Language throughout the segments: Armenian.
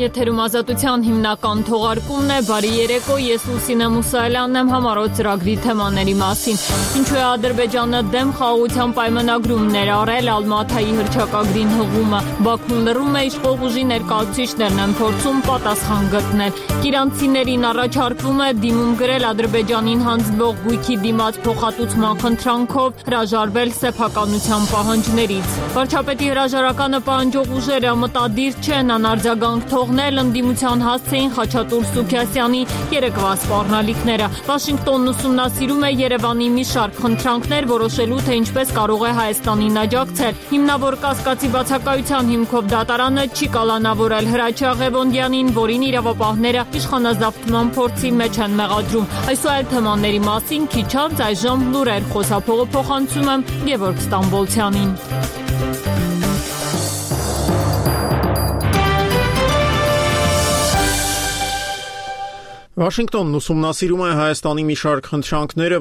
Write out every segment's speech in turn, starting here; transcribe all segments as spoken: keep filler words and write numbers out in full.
Եթերում Ազատության հիմնական թողարկումն է, բարի երեկո, ես Լուսինե Մուսայելյանն եմ, համառոտ ծրագրի թեմաների մասին։ Ինչու է Ադրբեջանը դեմ խաղաղության պայմանագրում ներառել Ալմաթայի հռչակագրին հղումը, Բաքուն լռում է, իշխող ուժի ներկայացուցիչներն են փորձում պատասխան գտնել։ Իրանցիներին առաջարկվում է դիմում գրել Ադրբեջանին հանձնվող գույքի դիմաց փոխհատուցման խնդրանքով հրաժարվել սեփականության պահանջներից։ Վարչապետի հրաժարականը պահանջող ուժերը մտադիր չեն անարձագանք թողնել, ընդդիմության հասցեին Խաչատուր Սուքիասյանի երեկվա սպառնալիքները։ Վաշինգտոնն ուսումնասիրում է Երևանի մի շարք խնդրանքներ, որոշելու թե ինչպես կարող է Հայաստանին աջակցել։ Հիմնավոր կասկածի բացակայության հիմքով դատարանը չի կալանավորել Հրաչյա Ղևոնդյանին, որին իրավապահները իշխանազավթման փորձի մեջ են մեղադրում։ Այսօր այդ թեմաների մասին քիչ անց այժմ լուրեր խոսափողը փոխանցում եմ Գևորգ Ստամբոլցյանին։ Վաշինգտոնն ուսումնասիրում է Հայաստանի մի շարք խնդրանքները,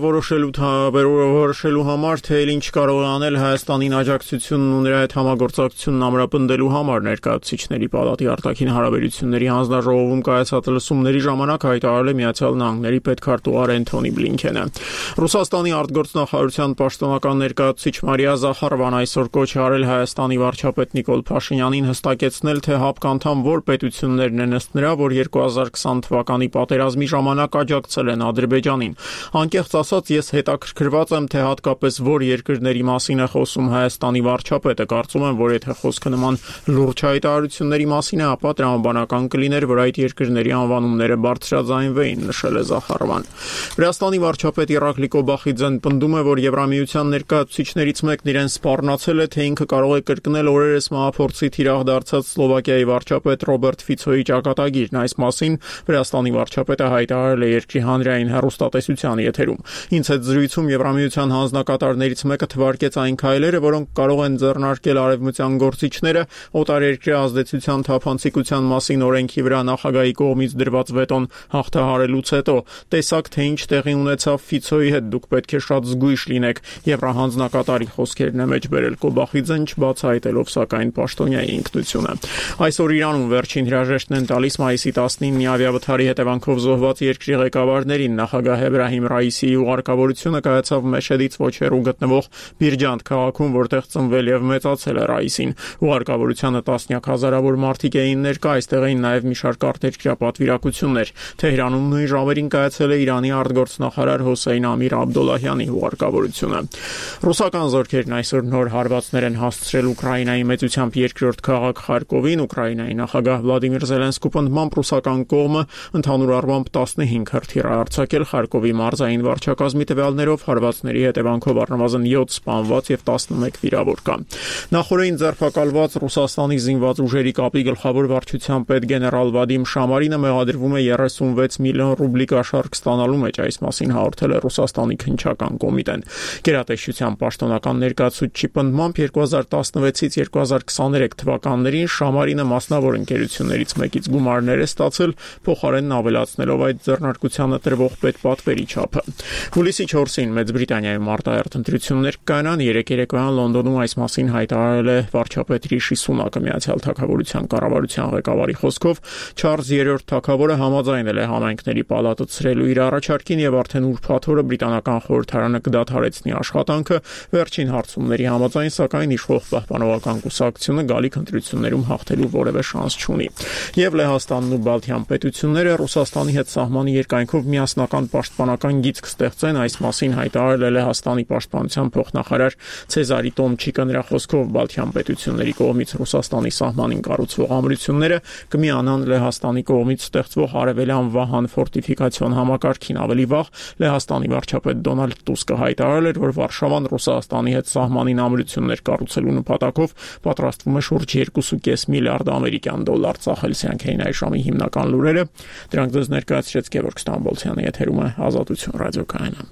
որոշելու համար, թե ինչ կարող է անել Հայաստանին աջակցությունն ու նրա հետ համագործակցությունն ամրապնդելու համար։ Ներկայացուցիչների պալատի արտաքին հարաբերությունների հանձնաժողովում կայացած լսումների ժամանակ հայտարարել է Միացյալ Նահանգների պետքարտուղար Էնթոնի Բլինքենը։ Ռուսաստանի արտգործնախարարության պաշտոնական ներկայացուցիչ Մարիա Զախարովան այսօր կոչ է արել Հայաստանի վարչապետ Նիկոլ Փաշինյանին հստակեցնել, թե ՀԱՊԿ անդամ որ պետություններն են ըստ նրա, որ երկու հազար քսան թվականի պատերազմի ժամանակ աջակցել են Ադրբեջանին։ Անկեղծ ասած, ես հետաքրքրված եմ, թե հատկապես որ երկրների մասին է խոսում Հայաստանի վարչապետը։ Կարծում եմ, որ եթե խոսքը նման լուրջ հայտարարությունների մասին է, ապա տրամաբանական կլիներ, որ այդ երկրների անվանումները բարձրաձայնվեին, նշել է Զախարովան։ Վրաստանի վարչապետ Իռակլի Կոբախիձեն պնդում է, որ Եվրամիության ներկայացուցիչներից մեկն իրեն սպառնացել է, թե ինքը կարող է կրկնել օրերս մահափորձի թիրախ դարձած Սլովակիայի վարչապետ Ռոբերտ Ֆիցոյի ճակատագիրն։ Այս մասին Վրաստանի վարչապետը հայտարարել է երկրի հանրային հեռուստատեսության եթերում։ Ինձ հետ զրույցում Եվրամիության հանձնակատարներից մեկը թվարկեց այն քայլերը, որոնք կարող են ձեռնարկել արևմտյան գործիչները օտարերկրյա ազդեցության թափանցիկության մասին օրենքի վրա նախագահի կողմից դրված վետոն հաղթահարելուց հետո։ Տեսակ, թե ինչ տեղի ունեցավ Ֆիցոյի հետ, դուք պետք է շատ զգույշ լինեք, Եվրահանձնակատարի խոսքերն է մեջ բերել Կոբախիձեն, չբացահայտելով սակայն պաշտոնյայի ինքնությունը։ Այսօր Իրանում վերջին հրաժեշտն են տալիս մայիսի տասնինի ավիավթարի հետևանքով զոհված երկրի ղեկավարներին։ Նախագահ Էբրահիմ Ռայիսիի ուղարկավորությունը կայացավ Մեշեդից ոչ հեռու գտնվող Բիրջանդ քաղաքում, որտեղ ծնվել եւ մեծացել է Ռայիսին։ Ուղարկավորությանը տասնյակ հազարավոր մարդիկ էին ներկա, այստեղ էին նաեւ մի շարք արտերկրյա պատվիրակություններ։ Թեհրանում նույն ժամերին կայացել է Իրանի արտգործնախարար Հոսեյն Ամիր Աբդոլլահյանի ուղարկավորությունը։ Ռուսական զորքերն այսօր նոր հարվածներ են հասցրել Ուկրաինայի մեծությամբ երկրորդ քաղաք Խարկովին։ Ուկրաինայի նախագահ Վլադիմիր Զելենսկու պնդմամբ ռուսական կողմը ընդհանուր առմամբ տասնհինգ հրթիռ է արձակել Խարկովի մարզային վարչակազմի տվյալներով, հարվածների հետևանքով առնվազն յոթ սպանված եւ տասնմեկ վիրավոր կա։ Նախորդին ձերբակալված Ռուսաստանի զինված ուժերի կապի գլխավոր վարչության պետ գեներալ Վադիմ Շամարինը մեղադրվում է երեսունվեց միլիոն ռուբլի կաշառք ստանալու մեջ, այս մասին հաղորդել է Ռուսաստանի քննչական կոմիտեն։ Գերատեսչության պաշտոնական ներկայացուցիչի պնդմամբ երկու հազար տասնվեցից երկու հազար քսաներեք թվականներին Շամարինը մասնավոր ընկերություններից մեկից գումարներ է ստացել, փոխարենն ավելացնելով այդ ձեռնարկությանը տրվող պետպատվերի չափը։ Հուլիսի չորսին Մեծ Բրիտանիայում արտահերթ ընտրություններ կայանան, երեկ երեկոյան Լոնդոնում այս մասին հայտարարել է վարչապետ Ռիշի Սունակը։ Միացյալ Թագավորության կառավարության ղեկավարի խոսքով Չարլզ երրորդ թագավորը համաձայնել է համայնքների պալատը ցրելու իր առաջարկին եւ արդեն ուրբաթ օրը բրիտանական խորհրդարանը կդադարեցնի աշխատանքը վերջին հարցումների համաձայն, սակայն իշխող պահպանողական կուսակցությունը գալիք ընտրություններում հաղթելու որևէ շանս չունի։ Եվ Լեհաստանն ու Բալթյան պետությունները Ռուսաստանի հետ սահմանի երկայնքով միասնական պաշտպանական գիծ կստեղծեն, այս մասին հայտարարել է Լեհաստանի պաշտպանության փոխնախարար Ցեզարի Տոմչիկը։ Նրա խոսքով Բալթյան պետությունների կողմից Ռուսաստանի սահմանին կառուցվող ամրությունները կմիանան Լեհաստանի կողմից ստեղծվող արևելյան Վահան ֆորտիֆիկացիոն համակարգին։ Ավելի վաղ Լեհաստանի վարչապետ Դոնալդ Տուսկը հայտարարել էր, որ Վարշավան Ռուսաստանի հետ սահմանին ամրություններ կառուցելու նպատակով պատրաստվում է շուրջ երկու կόμμα պենս միլիարդ ամերիկյան դոլար ծախել։ Սրանք էին այս ժամի հիմնական լուրերը։ Դրանք ձեզ ներկայացրեց Գևորգ Ստամբոլցյանը, եթերում է Ազատություն ռադիոկայանը։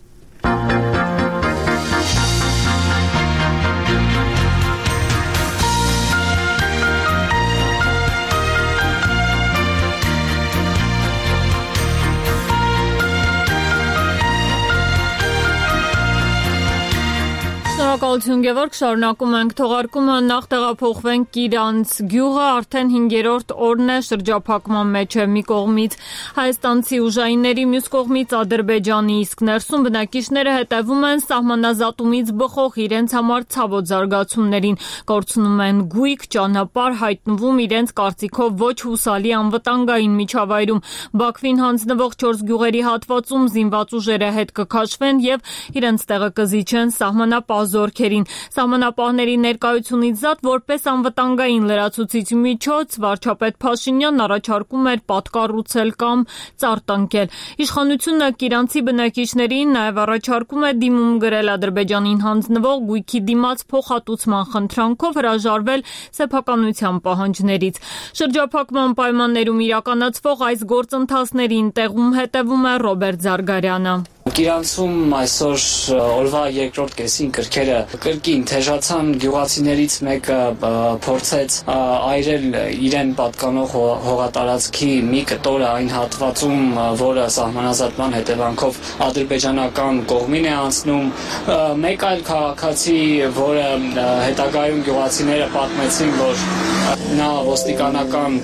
Շնորհակալություն Գևորգ, շարունակում ենք թողարկումը, նախ տեղափոխվենք Կիրանց գյուղը, արդեն հինգերորդ օրն է շրջափակման մեջ է, մի կողմից հայաստանցի ուժայինների, մյուս կողմից Ադրբեջանի, իսկ ներսում բնակիչները հետևում են սահմանազատումից բխող իրենց համար ցավոտ զարգացումներին, կորցնում են գույք, ճանապարհ, հայտնվում իրենց կարծիքով ոչ հուսալի անվտանգային միջավայրում։ Բաքվին հանձնվող չորս գյուղերի հատվածում զինված ուժերը հետ կքաշվեն եւ իրենց տեղը կզիջեն սահմանապահ զորքերին։ Սահմանապահների ներկայությունից զատ որպես անվտանգային լրացուցիչ միջոց վարչապետ Փաշինյանն առաջարկում էր պատկառուցել կամ ծառտանկել։ Իշխանությունը Կիրանցի բնակիչներին նաև առաջարկում է դիմում գրել Ադրբեջանին հանձնվող գույքի դիմաց փոխհատուցման խնդրանքով հրաժարվել սեփականության պահանջներից։ Շրջափակման պայմաններում իրականացվող այս գործընթացներին տեղում հետևում է Ռոբերտ Զարգարյանը։ Կիրանցում այսօր օրվա երկրորդ կեսին կրքերը կրկին թեժացան, գյուղացիներից մեկը փորձեց այրել իրեն պատկանող հողատարածքի մի կտորը այն հատվածում, որը սահմանազատման հետևանքով ադրբեջանական կողմին է անցնում։ Մեկ այլ քաղաքացի, որը հետագայում գյուղացիները պատմեցին, որ նա ոստիկանական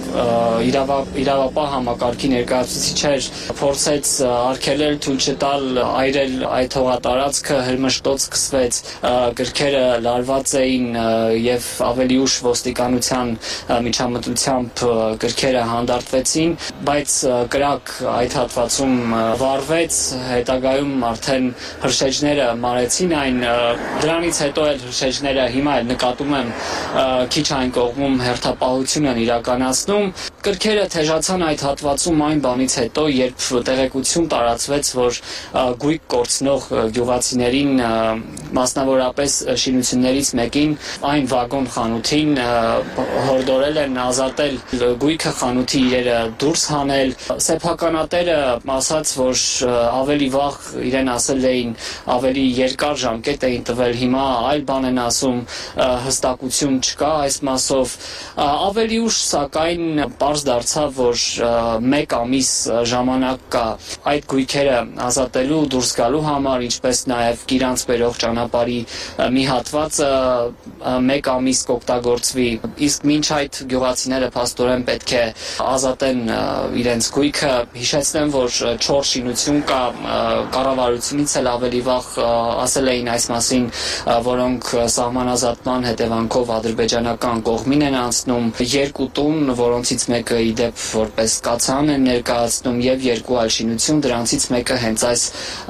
իրավապահ համակարգի ներկայացուցիչ էր, փորձեց արգելել, թույլ չտալ այրել այդ հողատարածքը, հրմշտոց սկսվեց, գրքերը լարված էին եւ ավելի ուշ ոստիկանության միջամտությամբ գրքերը հանդարտվեցին, բայց կրակ այդ հատվածում վառվեց, հետագայում արդեն հրշեջները մարեցին այն, դրանից հետո էլ հրշեջները հիմա էլ նկատում եմ քիչ այն կողմում հերթապահություն են իրականացնում։ Գրքերը թեժացան այդ հատվածում այն բանից հետո, երբ տեղեկություն տարածվեց, որ գույք կորցնող գյուղացիներին, մասնավորապես շինություններից մեկին, այն վագոն խանութին հորդորել են ազատել գույքը, խանութի իրերը դուրս հանել։ Սեփականատերը ասաց, որ ավելի վաղ իրեն ասել էին, ավելի երկար ժամկետ էին տվել, հիմա այլ բան են ասում, հստակություն չկա այս մասով։ Ավելի ուշ սակայն պարզ դարձավ, որ մեկ ամիս ժամանակ կա այդ գույքերը ազատելու, դուրս գալու համար, ինչպես նաև Կիրանց բերող ճանապարհի մի հատվածը մեկ ամիս կօգտագործվի, իսկ մինչ այդ գյուղացիները փաստորեն պետք է ազատեն իրենց գույքը։ Հիշեցնեմ, որ չորս շինություն կա, կառավարությունից էլ ավելի վաղ ասել էին այս մասին, որոնք սահմանազատման հետևանքով ադրբեջանական կողմին են անցնում, երկու տուն, որոնցից մեկը ի դեպ որպես կացան են ներկայացնում, եւ երկու այլ շինություն, դրանցից մեկը հենց այս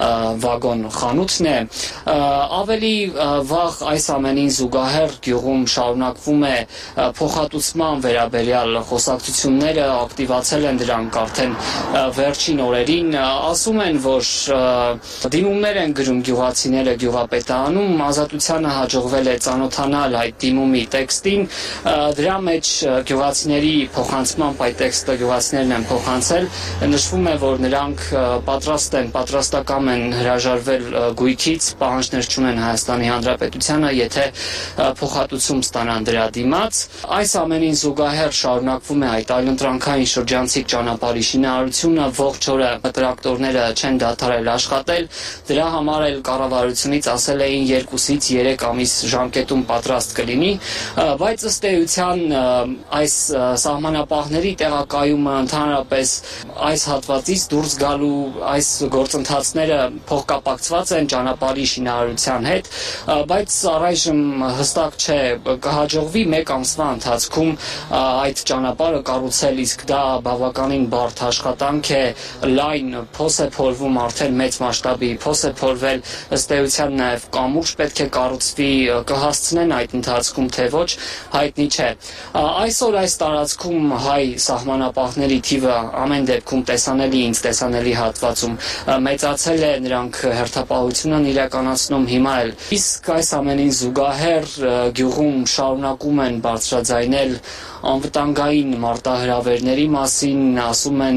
վագոն խանութն է։ Ավելի վաղ այս ամենին զուգահեռ գյուղում շարունակվում է փոխհատուցման վերաբերյալ խոսակցությունները, ակտիվացել են դրանք արդեն վերջին օրերին, ասում են, որ դիմումներ են գրում գյուղացիները գյուղապետարանում, ազատությանը հաջողվել է ծանոթանալ այդ դիմումի տեքստին, դրա մեջ գյուղացիների փոխանցման այդ տեքստը գյուղացիներն են փոխանցել, նշվում է, որ նրանք պատրաստ են, պատրաստական են հրաժարվել գույքից, պահանջներ չունեն Հայաստանի Հանրապետությանը, եթե փոխհատուցում ստանան դրա դիմաց։ Այս ամենին զուգահեռ շարունակվում է այդ այլընտրանքային շրջանցիկ ճանապարհի շինարարությունը, ողջ օրը տրակտորները չեն դադարել աշխատել, դրա համար էլ կառավարությունից ասել էին երկուսից երեք ամիս ժամկետում պատրաստ կլինի, բայց ըստ էության այս սահմանապահների տեղակայումը, ընդհանրապես այս հատվածից դուրս գալու այս գործընթացները փոխկապակցված են ճանապարհի շինարարության հետ, բայց առայժմ հստակ չէ, կհաջողվի մեկ ամսվա ընթացքում այդ ճանապարհը կառուցել, իսկ դա բավականին բարդ աշխատանք է, լայն փոս է փորվում, արդեն մեծ մասշտաբի փոս է փորվել, ըստ էության նաև կամուրջ պետք է կառուցվի, կհասցնեն այդ ընթացքում, թե ոչ, հայտնի չէ։ Այսօր այս տարածքում հայ սահմանապահների թիվը ամեն դեպքում տեսանելի, ինձ տեսանելի հատվածում մեծացել է, նրանք հերթապահություն են իրականացնում հիմա էլ։ Իսկ այս ամենին զուգահեռ գյուղում շարունակում են բարձրաձայնել անվտանգային մարտահրավերների մասին, ասում են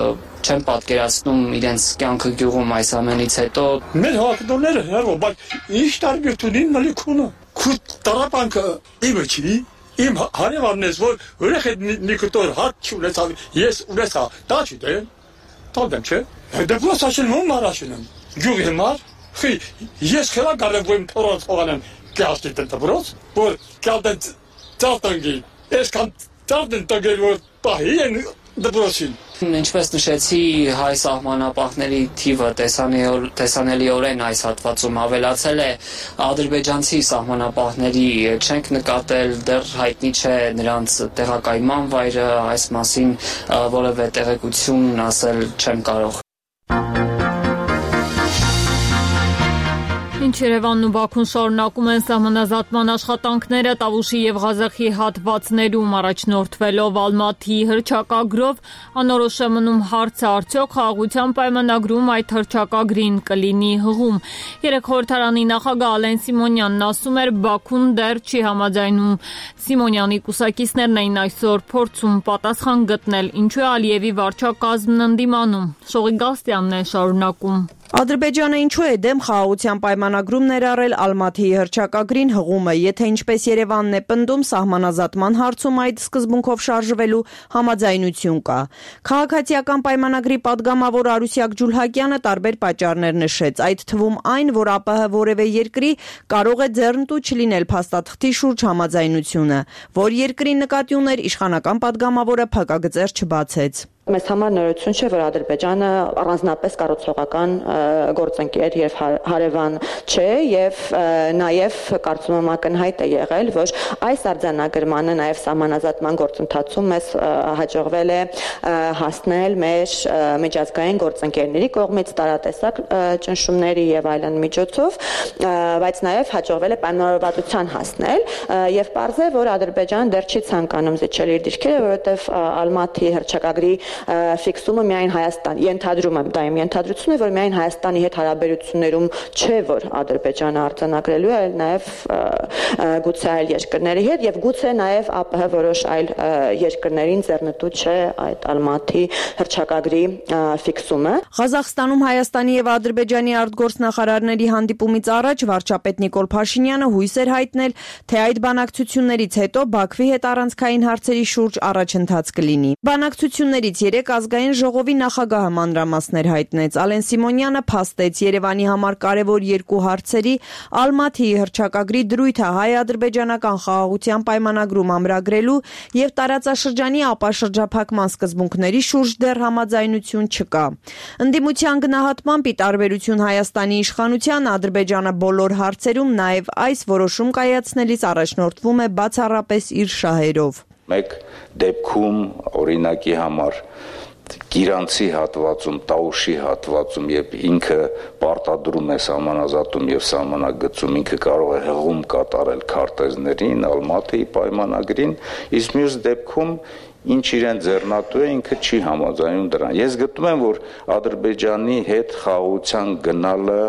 չեն պատկերացնում իրենց կյանքը գյուղում այս ամենից հետո։ Մեր հողակտորները հերո, բայց ինչ տարբերություն ունին մալիքունը։ Քու տարապանքը իմը չի, իմ հարևանն ես, որ ուրախ է մի կտոր հատ չունեցավ, ես ունեցա, դա չի դե, տալդեմ չէ։ Դեպլոս աշինում, մար աշինում, գյուղի համար, խի, ես խելա գարև ոյմ թորած հողանեմ, կասի դեպրոց, որ կալտեն ծարտանգի, այսքան ծարտեն տագել որ պահի են դեպրոցին։ Ինչպես նշեցի, հայ սահմանապահների թիվը տեսանելիորեն այս հատվածում ավելացել է, ադրբեջանցի սահմանապահների չենք նկատել, դեռ հայտնի չէ նրանց տեղակայման վայրը, այս մասին որևէ տեղեկություն ասել չեմ կարող։ Ինչ Երևանն ու Բաքուն շարունակում են սահմանազատման աշխատանքները Տավուշի եւ Ղազախի հատվածներում առաջնորդվելով Ալմաթիի հռչակագրով անորոշ է մնում հարցը արդյոք խաղաղության պայմանագրում այդ հռչակագրին կլինի հղում։ Երեք խորհրդարանի նախագահ Ալեն Սիմոնյանն ասում էր Բաքուն դեռ չի համաձայնում։ Սիմոնյանի կուսակիցներն էին այսօր փորձում պատասխան գտնել ինչու է Ալիևի վարչակազմն ընդդիմանում։ Շողի Գաստյանն է շարունակում։ Ադրբեջանը ինչու է դեմ խաղաղության պայմանագրում ներառել Ալմաթիի հռչակագրին հղումը, եթե ինչպես Երևանն է պնդում սահմանազատման հարցում այդ սկզբունքով շարժվելու համաձայնություն կա։ Քաղաքացիական պայմանագրի падգամավոր Արուսյակ Ջուլհակյանը տարբեր պատճառներ նշեց, այդ թվում այն, որ ԱՊՀ որևէ երկրի կարող է ձեռնտու չլինել փաստաթղթի շուրջ համաձայնությունը, որ երկրի նկատի ուներ իշխանական падգամավորը փակագծեր չբացեց։ Մեզ համար նորություն չէ, որ Ադրբեջանը առանձնապես կառուցողական գործընկեր եւ հարևան չէ եւ նաեւ կարծում եմ ակնհայտ է եղել, որ այս արձանագրմանը նաեւ սահմանազատման գործընթացում մեզ հաջողվել է հասնել մեր միջազգային գործընկերների կողմից տարատեսակ ճնշումների եւ այլն միջոցով, բայց նաեւ հաջողվել է պայմանավորվածության հասնել եւ պարզ է, որ Ադրբեջանը դեռ չի ցանկանում զիջել իր դիրքերը, որովհետեւ Ալմաթիի հռչակագրի ֆիքսումը միայն Հայաստան, ենթադրում եմ, դա իմ ենթադրությունն է, որ միայն Հայաստանի հետ հարաբերություններում չէ, որ Ադրբեջանը արձանագրելու է, այլ նաև գուցե այլ երկրների հետ եւ գուցե նաև ԱՊՀ որոշ այլ երկրներին ձեռնտու չէ այդ Ալմաթի հռչակագրի ֆիքսումը։ Ղազախստանում Հայաստանի եւ Ադրբեջանի արտգործնախարարների հանդիպումից առաջ վարչապետ Նիկոլ Փաշինյանը հույս էր հայտնել, թե այդ բանակցություններից հետո Բաքվի հետ առանցքային հարցերի շուրջ առաջընթաց կլինի։ Բանակցություններից երեք ազգային ժողովի նախագահը մանրամասներ հայտնեց։ Ալեն Սիմոնյանը փաստեց Երևանի համար կարևոր երկու հարցերի Ալմաթիի հռչակագրի դրույթը հայ-ադրբեջանական խաղաղության պայմանագրում ամրագրելու եւ տարածաշրջանի ապաշրջափակման սկզբունքների շուրջ դեռ համաձայնություն չկա։ Ընդդիմության գնահատմամբ ի տարբերություն Հայաստանի իշխանության Ադրբեջանը բոլոր հարցերում նաեւ այս որոշում կայացնելիս առաջնորդվում է բացառապես իր շահերով։ Մեկ դեպքում օրինակի համար Գիրանցի հատվածում, Տաուշի հատվածում եւ ինքը պարտադրում է սահմանազատում եւ սահմանագծում, ինքը կարող է հղում կատարել քարտեզներին, Ալմաթիի պայմանագրին, իսկ մյուս դեպքում ինչ իրեն ձեռնատու է, ինքը չի համաձայնում դրան։ Ես գտնում եմ, որ Ադրբեջանի հետ խաղաղության գնալը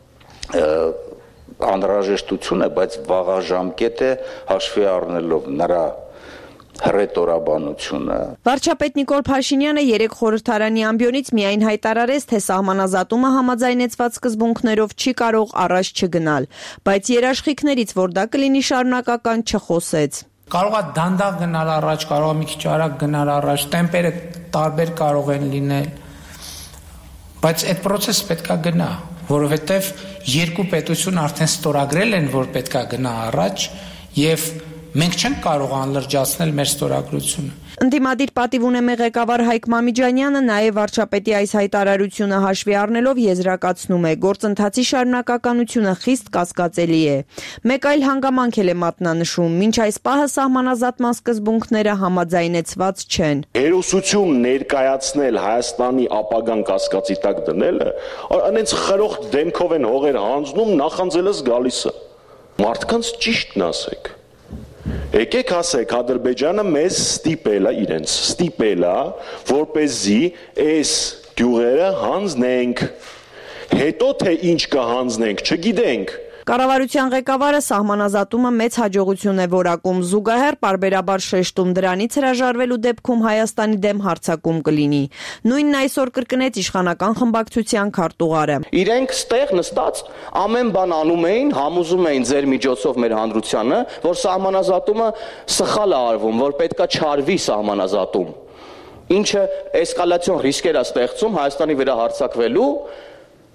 անհրաժեշտություն է, բայց վաղաժամկետ է հաշվի առնելով նրա հռետորաբանությունը։ Վարչապետ Նիկոլ Փաշինյանը երեք խորհրդարանի ամբիոնից միայն հայտարարեց, թե սահմանազատումը համաձայնեցված սկզբունքներով չի կարող առաջ չգնալ, բայց երաշխիքներից, որ դա կլինի շարունակական, չխոսեց։ Կարող է դանդաղ գնալ առաջ, կարող է մի քիչ արագ գնալ առաջ, տեմպերը տարբեր կարող են լինել, բայց այդ process-ը պետք է գնա, որովհետև երկու պետություն արդեն ստորագրել են, որ պետք է գնա առաջ եւ մենք չենք կարող անլրջացնել մեր ստորագրությունը։ Ընդդիմադիր պատիվ ունեմի ղեկավար Հայկ Մամիջանյանը նաև վարչապետի այս հայտարարությունը հաշվի առնելով եզրակացնում է, գործընթացի շարունակականությունը խիստ կասկածելի է։ Մեկ այլ հանգամանք էլ է մատնանշում, մինչ այս պահը սահմանազատման սկզբունքները համաձայնեցված չեն։ Հերոսություն ներկայացնել Հայաստանի ապագան կասկածի տակ դնելը, այնց խրոխտ դեմքով են հողեր հանձնում, նախանձելս գալիս է։ Մարդկանց ճիշտն ասեք։ Եկեք ասեք, Ադրբեջանը մեզ ստիպել է, իրենց ստիպել է, որպեսզի այս գյուղերը հանձնենք, հետո թե ինչ կհանձնենք, չգիտենք։ Կառավարության ղեկավարը սահմանազատումը մեծ հաջողություն է որակում, զուգահեռ պարբերաբար շեշտում դրանից հրաժարվելու դեպքում Հայաստանի դեմ հարձակում կլինի։ Նույնն այսօր կրկնեց իշխանական խմբակցության քարտուղարը։ Իրենք ստեղ նստած ամեն բան անում էին, համոզում էին ձեր միջոցով մեր հանրությանը, որ սահմանազատումը սխալ է արվում, որ պետքա չարվի սահմանազատում, ինչը էսկալացիոն ռիսկեր է ստեղծում Հայաստանի վրա հարձակվելու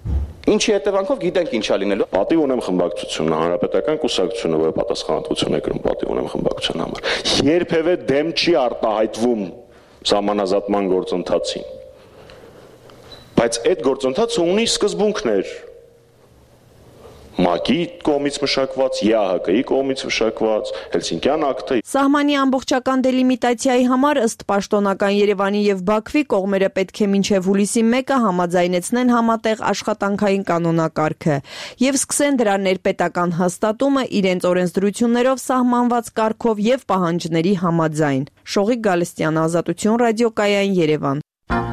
Ինչի հետևանքով գիտենք ինչա լինելու։ Պատիվ ունեմ խմբակցությունը, հանրապետական կուսակցությունը, որը պատասխանատվություն է կրում, պատիվ ունեմ խմբակցության համար։ Երբևէ դեմ չի արտահայտվում սահմանազատման գործընթացին։ Բայց այդ գործընթացը ունի սկզբունքներ։ ՄԱԿ-ի կողմից մշակված, ԵԱՀԿ-ի կողմից մշակված, Հելսինկյան ակտը։ Սահմանի ամբողջական դելիմիտացիայի համար ըստ պաշտոնական Երևանի եւ Բաքվի կողմերը պետք է մինչեւ հուլիսի մեկը համաձայնեցնեն համատեղ աշխատանքային կանոնակարգը եւ սկսեն դրա ներպետական հաստատումը իրենց օրենսդրություններով սահմանված կարգով եւ պահանջների համաձայն։ Շողիկ Գալստյան, Ազատություն, ռադիոկայան, Երևան։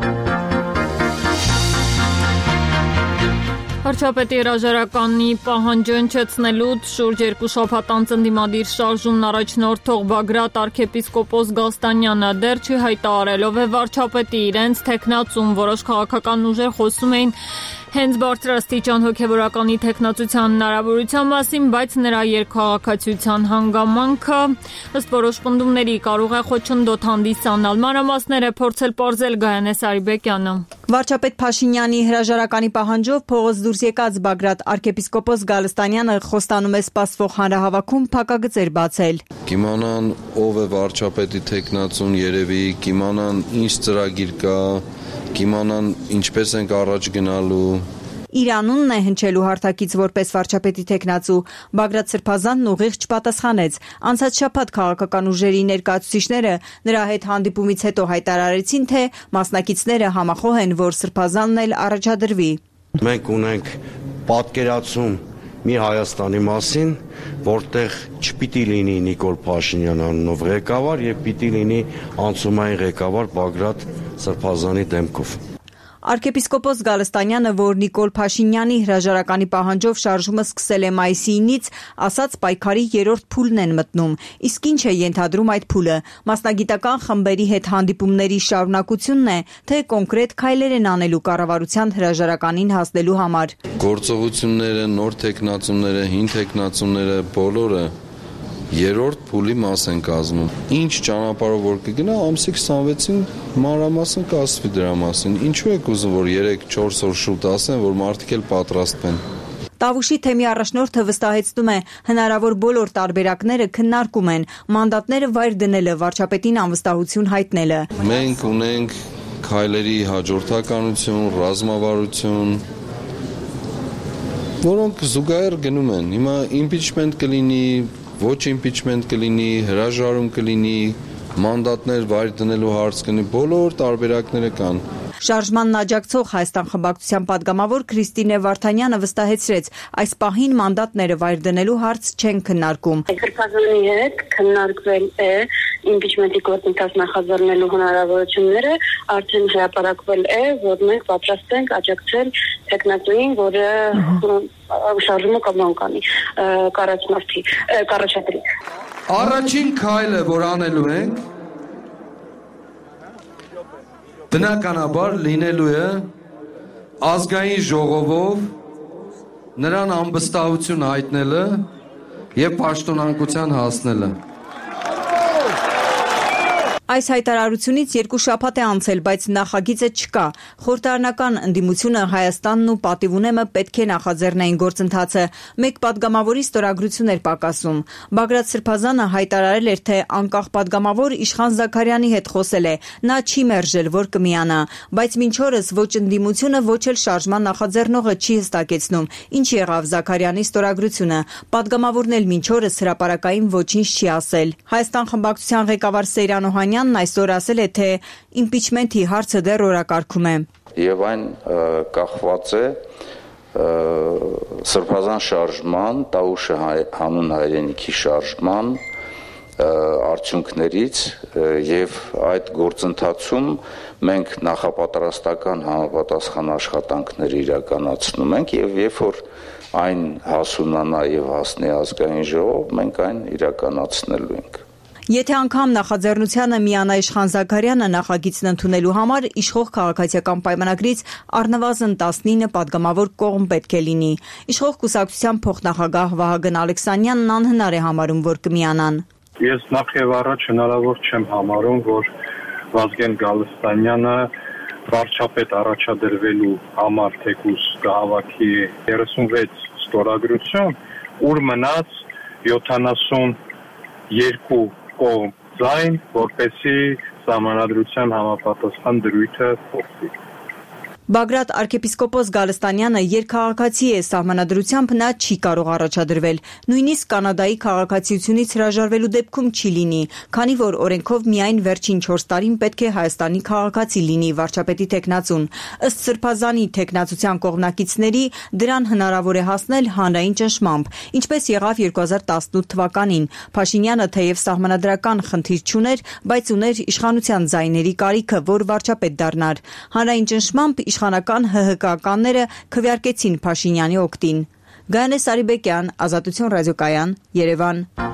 Վարչապետի հրաժարականի պահանջը հնչեցնելուց շուրջ երկու շաբաթ անց ընդդիմադիր շարժումն առաջնորդող Բագրատ arczepiskopos Գալստանյանը դեռ չի հայտարարելով է վարչապետի իրենց թեկնածուն, որոշ քաղաքական ուժեր խոսում էին հենց բարձրաստիճան հոգևորականի թեկնածության հնարավորության մասին, բայց նրա երկքաղաքացիության հանգամանքը ըստ որոշ պնդումների կարող է խոչընդոտ հանդիսանալ։ Մանրամասները փորձել պարզել Գայանե Սարիբեկյանը։ Վարչապետ Փաշինյանի հրաժարականի պահանջով փողոց դուրս եկած Բագրատ arczepiskopos Գալստանյանը խոստանում է սպասվող հանրահավաքում փակագծեր բացել։ Կիմանան ով է վարչապետի թեկնածուն երևի, կիմանան ինչ ծրագիր կա, կիմանան ինչպես ենք առաջ գնալու։ Իրանունն է հնչելու հարթակից որպես վարչապետի թեկնածու։ Բագրատ Սրբազանն ուղիղ չպատասխանեց։ Անցած շաբաթ քաղաքական ուժերի ներկայացուցիչները նրա հետ հանդիպումից հետո հայտարարեցին, թե մասնակիցները համախոհ են, որ Սրբազանն էլ առաջադրվի։ Մենք ունենք պատկերացում մի Հայաստանի մասին, որտեղ չպիտի լինի Նիկոլ Փաշինյան անունով ղեկավար եւ պիտի լինի անցումային ղեկավար Բագրատ Սրբազանի դեմքով։ Arczepiskopos Գալստանյանը, որ Նիկոլ Փաշինյանի հրաժարականի պահանջով շարժումը սկսել է մայիսի ինից, ասաց պայքարի երրորդ փուլն են մտնում։ Իսկ ինչ է ենթադրում այդ փուլը։ Մասնագիտական խմբերի հետ հանդիպումների շարունակությունն է, թե կոնկրետ քայլեր են անելու կառավարության հրաժարականին հասնելու համար։ Գործողությունները, նոր թեկնածուները, հին թեկնածուները բոլորը երրորդ փուլի մաս են կազմում։ Ինչ ճանապարհով որ կգնա, ամսի քսանվեցին մանրամասն կասվի դրա մասին։ Ինչու եք ուզում, որ երեք-չորս օր շուտ ասեն, որ մարդիկ էլ պատրաստվեն։ Տավուշի թեմի առաջնորդը վստահեցնում է, հնարավոր բոլոր տարբերակները քննարկում են, մանդատները վայր դնելը, վարչապետին անվստահություն հայտնելը։ Մենք ունենք քայլերի հաջորդականություն, ռազմավարություն, որոնք զուգահեռ գնում են։ Հիմա impeachment կլինի, ոչ impeachment կլինի, հրաժարում կլինի, մանդատներ վայր դնելու հարց կլինի, բոլոր տարբերակները կան։ Շարժմանն աջակցող Հայաստան խմբակցության падգամավոր Քրիստինե Վարդանյանը վստահեցրեց, այս պահին մանդատները վայր դնելու հարց չեն քննարկում։ Սրբազանի հետ քննարկվել է impeachment-ի գործընթաց նախաձեռնելու հնարավորությունները, արդեն հրապարակվել է, որ մենք պատրաստ ենք աջակցել տեխնատուին, որը շարժումը կամոն կանի, կառաջնորդի, կառաջադրի։ Առաջին քայլը, որ անելու ենք, բնականաբար լինելու է ազգային ժողովով նրան անվստահություն հայտնելը եւ պաշտոնանկության հասնելը։ Այս հայտարարությունից երկու շաբաթ է անցել, բայց նախագիծը չկա։ Խորհրդարանական ընդդիմությունը Հայաստանն ու Պատիվունեմը պետք է նախաձեռնային գործընթացը։ Մեկ падգամավորի ստորագրություն էր պակասում։ Բագրատ Սրբազանը հայտարարել էր, թե անկախ падգամավոր Իշխան Զաքարյանի հետ խոսել է։ Նա չի մերժել, որ կմիանա, բայց մինչ օրս ոչ ընդդիմությունը, ոչ էլ շարժման նախաձեռնողը չի հստակեցնում, ինչ եղավ Զաքարյանի ստորագրությունը։ Падգամավորն էլ մինչ օրս հրապարակային ոչինչ չի ասել։ Հայաստան խմբակցության ղեկավար Սեյրան Օհանյանն այսօր ասել է, թե impeachment-ի հարցը դեռ օրակարգում է։ Եվ այն կախված է Սրբազան շարժման, Տավուշը հանուն հայրենիքի շարժման արդյունքներից եւ այդ գործընթացում մենք նախապատրաստական համապատասխան աշխատանքներ իրականացնում ենք եւ երբ որ այն հասունանա եւ հասնի ազգային ժողով, մենք այն իրականացնելու ենք։ Եթե անգամ նախաձեռնությանը միանա Իշխան Զաքարյանը նախագիծն ընդունելու համար, իշխող քաղաքացիական պայմանագրից առնվազն տասնինը падգամավոր կողմ պետք է լինի։ Իշխող կուսակցության փոխնախագահ Վահագն Ալեքսանյանն անհնար է համարում, որ կմիանան։ Ես նախ եւ առաջ հնարավոր չեմ համարում, որ Վազգեն Գալստանյանը վարչապետ առաջադրվելու համար թեկուզ կհավաքի երեսունվեց ստորագրություն, ուր մնաց յոթանասունյոթ կողմ ձայն, որպեսզի Սահմանադրության համապատասխան դրույթը փոխվի։ Բագրատ arczepiskopos Գալստանյանը երկքաղաքացի է, սահմանադրությամբ նա չի կարող առաջադրվել, նույնիսկ Կանադայի քաղաքացիությունից հրաժարվելու դեպքում չի լինի, քանի որ օրենքով միայն վերջին չորս տարին պետք է Հայաստանի քաղաքացի լինի վարչապետի թեկնածուն։ Ըստ Սրբազանի թեկնածության կողմնակիցների դրան հնարավոր է հասնել հանրային ճնշմամբ, ինչպես եղավ երկու հազար տասնութ թվականին։ Փաշինյանը թեև սահմանադրական խնդիր չուներ, բայց ուներ իշխանության ձայների կարիքը, որ վարչապետ դառնար։ Հանրային ճնշմամբ իշխանական ՀՀԿ ականները քվեարկեցին Փաշինյանի օգտին։ Գայանե Սարիբեկյան, Ազատություն ռադիոկայան, Երևան։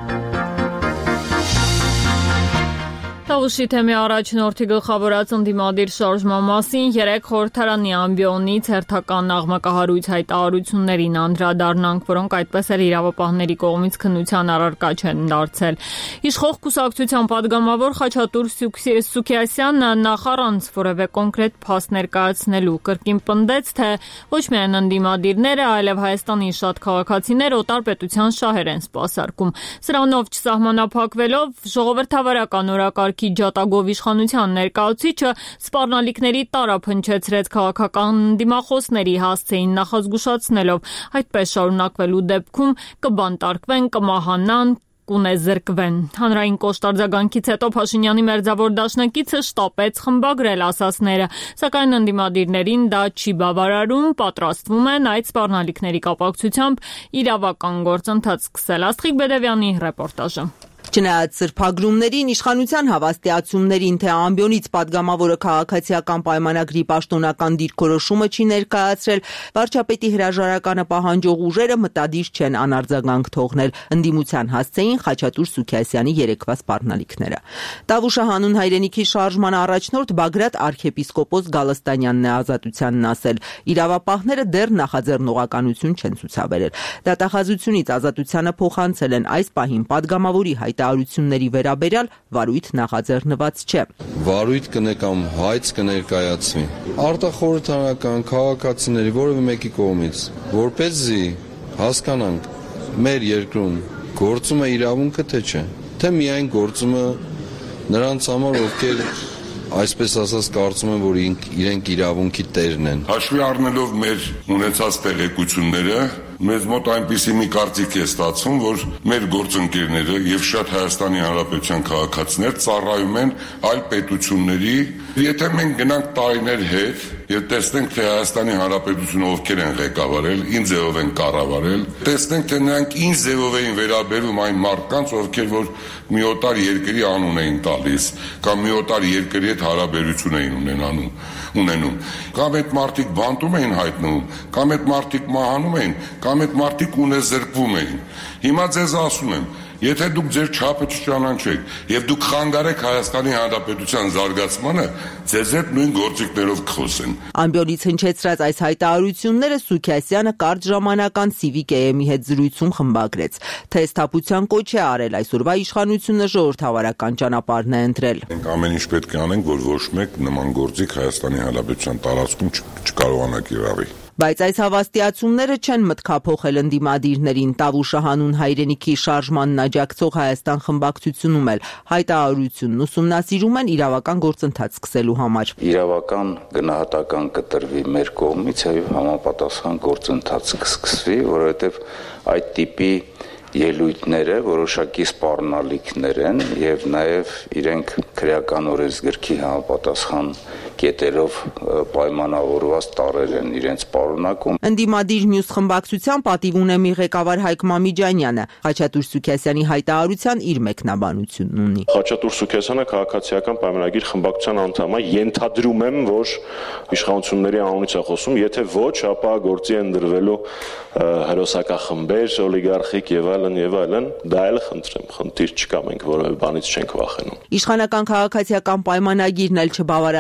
Տավուշի թեմի առաջնորդի գլխավորած ընդդիմադիր շարժման մասին երեք խորհրդարանի ամբիոնից հերթական աղմկահարույց հայտարարություններին անդրադառնանք, որոնք այդպես էլ իրավապահների կողմից քննության առարկա չեն դարձել։ Իշխող կուսակցության падգամավոր Խաչատուր Սուքիասյանը նախ առանց որևէ կոնկրետ փաստ ներկայացնելու կրկին պնդեց, թե ոչ միայն ընդդիմադիրները, այլև Հայաստանի շատ քաղաքացիներ օտար պետության շահեր են սպասարկում։ Սրանով չսահմանափակվելով ժողովրդավարական օրակարգ ջատագով իշխանության ներկայացուցիչը սպառնալիքների տարափ հնչեցրեց քաղաքական դիմախոսների հասցեին նախազգուշացնելով, այդպես շարունակվելու դեպքում կբանտարկվեն, կմահանան, կունեզրկվեն։ Հանրային կոշտ արձագանքից հետո Փաշինյանի մերձավոր դաշնակիցը շտապեց խմբագրել ասածները, սակայն ընդդիմադիրներին դա չի բավարարում, պատրաստվում են այդ սպառնալիքների կապակցությամբ իրավական գործընթաց սկսել։ Աստղիկ Բեդևյանի ռեպորտաժը։ Չնայած սրբագրումներին, իշխանության հավաստիացումներին, թե ամբիոնից падգամավորը քաղաքացիական պայմանագրի պաշտոնական դիրքորոշումը չի ներկայացրել, վարչապետի հրաժարականը պահանջող ուժերը մտադիր չեն անարձագանք թողնել, ընդդիմության հասցեին Խաչատուր Սուքիասյանի երեկվա սպառնալիքները։ Տավուշը հանուն հայրենիքի շարժման առաջնորդ Բագրատ arczepiskopos Գալստանյանն է Ազատությանն ասել, իրավապահները դեռ նախաձեռնողականություն չեն ցուցաբերել։ Դատախազությունից Ազատությանը փոխանցել են այս պահին падգամավորի հայտարարությունների վերաբերյալ վարույթ նախաձեռնված չէ։ Վարույթ կնե կամ հայց կներկայացվի արտախորհրդարանական քաղաքացիների որևէ մեկի կողմից, որպեսզի հասկանանք մեր երկրում գործում է իրավունքը թե չէ, թե միայն գործում է նրանց համար, ովքեր այսպես ասած կարծում են, որ իրենք իրավունքի տերն են։ Հաշվի առնելով մեր ունեցած տեղեկությունները, մեզ մոտ այնպիսի մի կարծիք է ստացվում, որ մեր գործընկերները եւ շատ Հայաստանի Հանրապետության քաղաքացիներ ծառայում են այլ պետությունների։ Եթե մենք գնանք տարիներ հետ եւ տեսնենք, թե Հայաստանի Հանրապետությունը ովքեր են ղեկավարել, ինչ ձևով են կառավարել, տեսնենք, թե նրանք ինչ ձևով էին վերաբերում այն մարդկանց, ովքեր որ մի օտար երկրի անուն էին տալիս, կամ մի օտար երկրի հետ հարաբերություն էին ունենանում, ունենում, կամ այդ մարդիկ բանտում էին հայտնվում, կամ այդ մարդիկ մահանում էին, կամ այդ մարդիկ ունեզրկվում էին։ Հիմա ձեզ ասում եմ, եթե դուք ձեր չափը չճանաչեք եւ դուք խանգարեք Հայաստանի Հանրապետության զարգացմանը, ձեզ հետ նույն գործիքներով կխոսեն։ Ամբիոնից հնչեցրած այս հայտարարությունները Սուքիասյանը կարճ ժամանական Civic A M-ի հետ զրույցում խմբագրեց, թե սթափության կոչ է արել այսօրվա իշխանությունը ժողովրդավարական ճանապարհն է ընտրել։ Մենք ամեն ինչ պետք է անենք, որ ոչ մեկ նման գործիք Հայաստանի Հանրապետության տարածքում չկարողանա կիրառի։ Բայց այս հավաստիացումները չեն մտքափոխել ընդդիմադիրներին։ Տավուշը հանուն հայրենիքի շարժմանն աջակցող Հայաստան խմբակցությունում էլ հայտարարությունն ուսումնասիրում են իրավական գործընթաց սկսելու համար։ Իրավական գնահատական կտրվի մեր կողմից եւ համապատասխան գործընթաց կսկսվի, որովհետեւ այդ տիպի ելույթները որոշակի սպառնալիքներ են եւ նաեւ իրենք քրեական օրենսգրքի համապատասխան կետերով պայմանավորված տարեր են իրենց պարունակում։ Ընդդիմադիր մյուս խմբակցության պատիվ ունե մի ղեկավար Հայկ Մամիջանյանը, Խաչատուր Սուքիասյանի հայտարարության իր մեկնաբանությունն ունի։ Խաչատուր Սուքիասյանը քաղաքացիական պայմանագիր խմբակցության անդամ է, ենթադրում եմ, որ իշխանությունների անունից է խոսում, եթե ոչ, ապա գործի են դրվելու հերոսակախմբեր, օլիգարխիկ եւ այլն եւ այլն, դա էլ խնդրեմ, խնդիր չկա, մենք որևէ բանից չենք վախենում։ Իշխանական քաղաքացիական պայմանագիրն էլ չբավարարվեց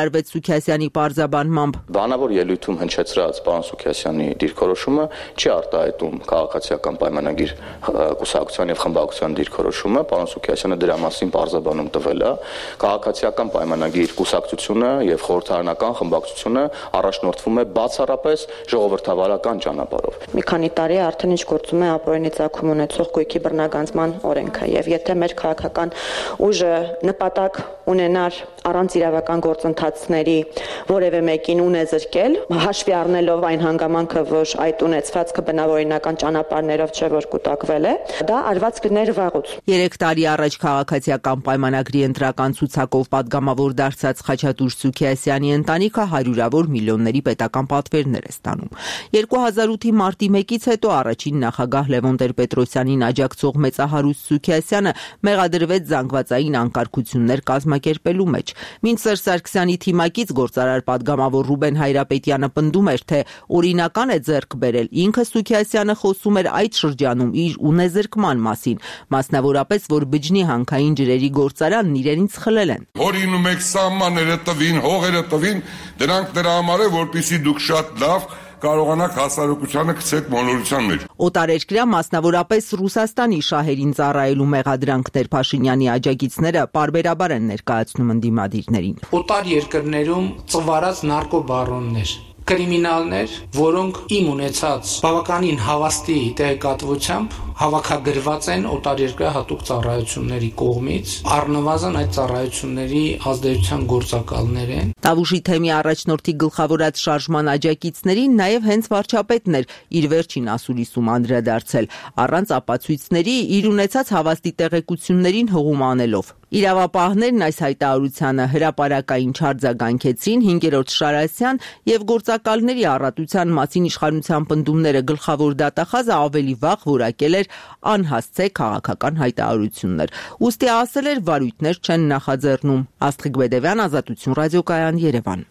Սուքիասյանի պարզաբանմամբ. Բանավոր ելույթում հնչեցրած պարոն Սուքիասյանի դիրքորոշումը չի արտահայտում քաղաքացիական պայմանագիր կուսակցության եւ խմբակցության դիրքորոշումը, պարոն Սուքիասյանը դրա մասին պարզաբանում տվել է։ Քաղաքացիական պայմանագիր կուսակցությունը եւ խորհրդարանական խմբակցությունը առաջնորդվում է բացառապես ժողովրդավարական ճանապարհով։ Մի քանի տարի արդեն ինչ գործում է ապօրինի ծագում ունեցող գույքի բռնագանձման օրենքը եւ եթե մեր քաղաքական ուժը նպատակ ունենար առանց իրավական գործընթացների որևէ մեկին ունեզրկել, հաշվի առնելով այն հանգամանքը, որ այդ ունեցվածքը բնավորինական ճանապարհներով չէ որ կուտակվել է, դա արված կներ վաղուց։ Երեք տարի առաջ քաղաքացիական պայմանագրի ընտրական ցուցակով падգամավոր դարձած Խաչատուր Սուքիասյանի ընտանիքը հարյուրավոր միլիոնների պետական պատվերներ է ստանում։ երկու հազար ութի մարտի մեկից հետո առաջին նախագահ Լևոն Տեր-Պետրոսյանին աջակցող մեծահարուստ Սուքիասյանը մեղադրվեց զանգվածային անկարգություններ կազմակերպելու մեջ։ Մինչ Սերժ Սարգսյանի թիմակից գործարար падգամավոր Ռուբեն Հայրապետյանը պնդում էր, թե օրինական է ձեռք բերել, ինքը Սուքիասյանը խոսում էր այդ շրջանում իր ունեզրկման մասին, մասնավորապես, որ բջնի հանքային ջրերի գործարանն իրենից խլել են։ Օրինում եք սահմանները տվին, հողերը տվին, դրանք դրա համար է, որպեսզի դուք շատ լավ կարողանաք հասարակությանը գցեք մոլորության մեջ։ Օտարերկրյա, մասնավորապես Ռուսաստանի շահերին ծառայելու մեղադրանքներ Փաշինյանի աջակիցները պարբերաբար են ներկայացնում ընդդիմադիրներին։ Օտար երկրներում ծվարած նարկոբարոններ, կրիմինալներ, որոնք իմ ունեցած բավականին հավաստի տեղեկատվությամբ հավաքագրված են օտարերկրյա հատուկ ծառայությունների կողմից, առնվազն այդ ծառայությունների ազդեցության գործակալներ են։ Տավուշի թեմի առաջնորդի գլխավորած շարժման աջակիցներին նաև հենց վարչապետն էր իր վերջին ասուլիսում անդրադարձել, առանց ապացույցների իր ունեցած հավաստի տեղեկություններին հողում անելով։ Իրավապահներն այս հայտարարությանը հրապարակային չարձագանքեցին, հինգերորդ Շարասյան եւ գործակալների առատության մասին իշխանության պնդումները գլխավոր դատախազը ավելի վաղ որակել էր անհասցե քաղաքական հայտարարություններ։ Ուստի ասել էր վարույթներ չեն նախաձեռնում։ Աստղիկ Բեդևյան, Ազատություն ռադիոկայան, Երևան։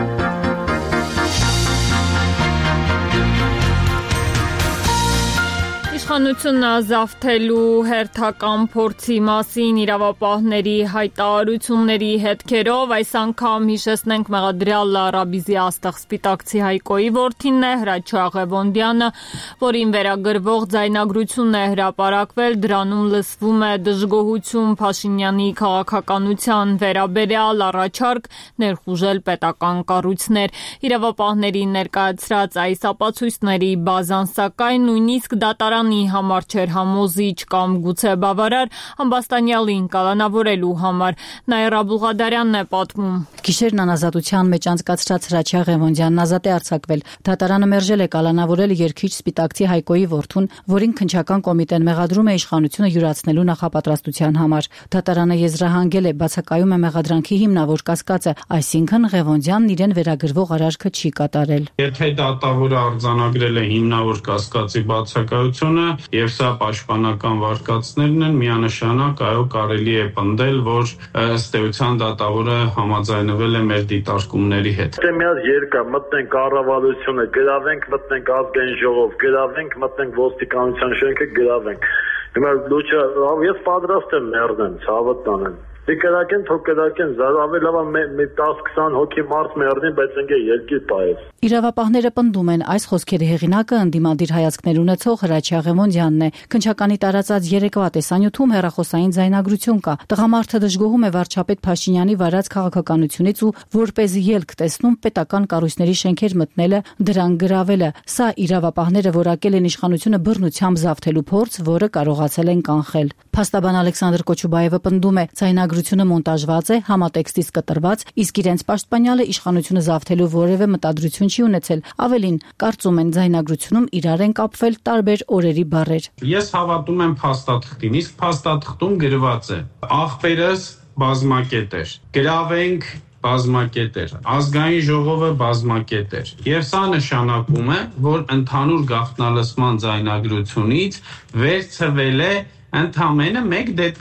Իշխանությունը ազատելու հերթական փորձի մասին իրավապահների հայտարարությունների հետքերով այս անգամ հիշեցնենք մեղադրյալ Ռաբիզի աստղ սպիտակցի Հայկոյի որդին է Հրաչյա Ղևոնդյանը, որին վերագրվող ձայնագրություն է հրապարակվել, դրանում լսվում է դժգոհություն Փաշինյանի քաղաքականության վերաբերյալ, առաջարկ ներխուժել պետական կառույցներ։ Իրավապահների ներկայացրած այս ապացույցների բազան սակայն նույնիսկ դատարանի համար չէր համոզիչ կամ գուցե բավարար ամբաստանյալին կալանավորելու համար։ Նաիրա Բուղադարյանն է պատմում։ Գիշերն անազատության մեջ անցկացրած Հրաչյա Ղևոնդյանն ազատ է արձակվել։ Դատարանը մերժել է կալանավորել երկիչ Սպիտակցի Հայկոյի որդուն, որին քննչական կոմիտեն մեղադրում է իշխանությունը յուրացնելու նախապատրաստության համար։ Դատարանը եզրահանգել է, բացակայում է մեղադրանքի հիմնավոր կասկածը, այսինքն Ղևոնդյանն իրեն վերագրվող արարքը չի կատարել։ Եթե դատավորը արձանագրել է հիմնավոր կասկածի բացակայությունը եւ սա պաշտպանական վարկածներն են, միանշանակ այո կարելի է պնդել, որ ըստ էության դատավորը համաձայնվել է մեր դիտարկումների հետ։ Դե մի հատ երկա մտնենք կառավարությունը, գրավենք, մտնենք ազգային ժողով, գրավենք, մտնենք ոստիկանության շենքը, գրավենք։ Հիմա լուչը ես պատրաստ եմ մեռնեմ, ցավը տանեմ։ Դեկարակեն թոկերակեն զարավել լավ մի տասը քսան հոգի մարդ մեռնի, բայց ընկե երկիր պայես։ Իրավապահները պնդում են այս խոսքերի հեղինակը ընդդիմադիր հայացքներ ունեցող Հրաչյա Ղևոնդյանն է։ Քննչականի տարածած երեկվա տեսանյութում հեռախոսային ձայնագրություն կա։ Տղամարդը դժգոհում է վարչապետ Փաշինյանի վարած քաղաքականությունից ու որպես ելք տեսնում պետական կառույցների շենքեր մտնելը, դրան գրավելը։ Սա իրավապահները որակել են իշխանությունը բռնությամբ զավթելու փորձ, որը կարողացել են կանխել։ Փաստաբան Ալեքսանդր Կոչուբաևը պնդում է, ձայնագրությունը մոնտաժված է, համատեքստից կտրված, իսկ իրենց պաշտպանյալը իշխանությունը զավթելու որևէ մտադրություն չի ունեցել։ Ավելին, կարծում են ձայնագրությունում իրար են կապվել տարբեր օրերի բառեր։ Ես հավատում եմ փաստաթղթին, իսկ փաստաթղթում գրված է. աղբերս բազմակետ էր, գրավենք բազմակետ էր, ազգային ժողովը բազմակետ էր։ Եվ սա նշանակում է, որ ընդհանուր գաղտնալսման ձայնագրությունից վերցվել է ընդամենը մեկ դետալ։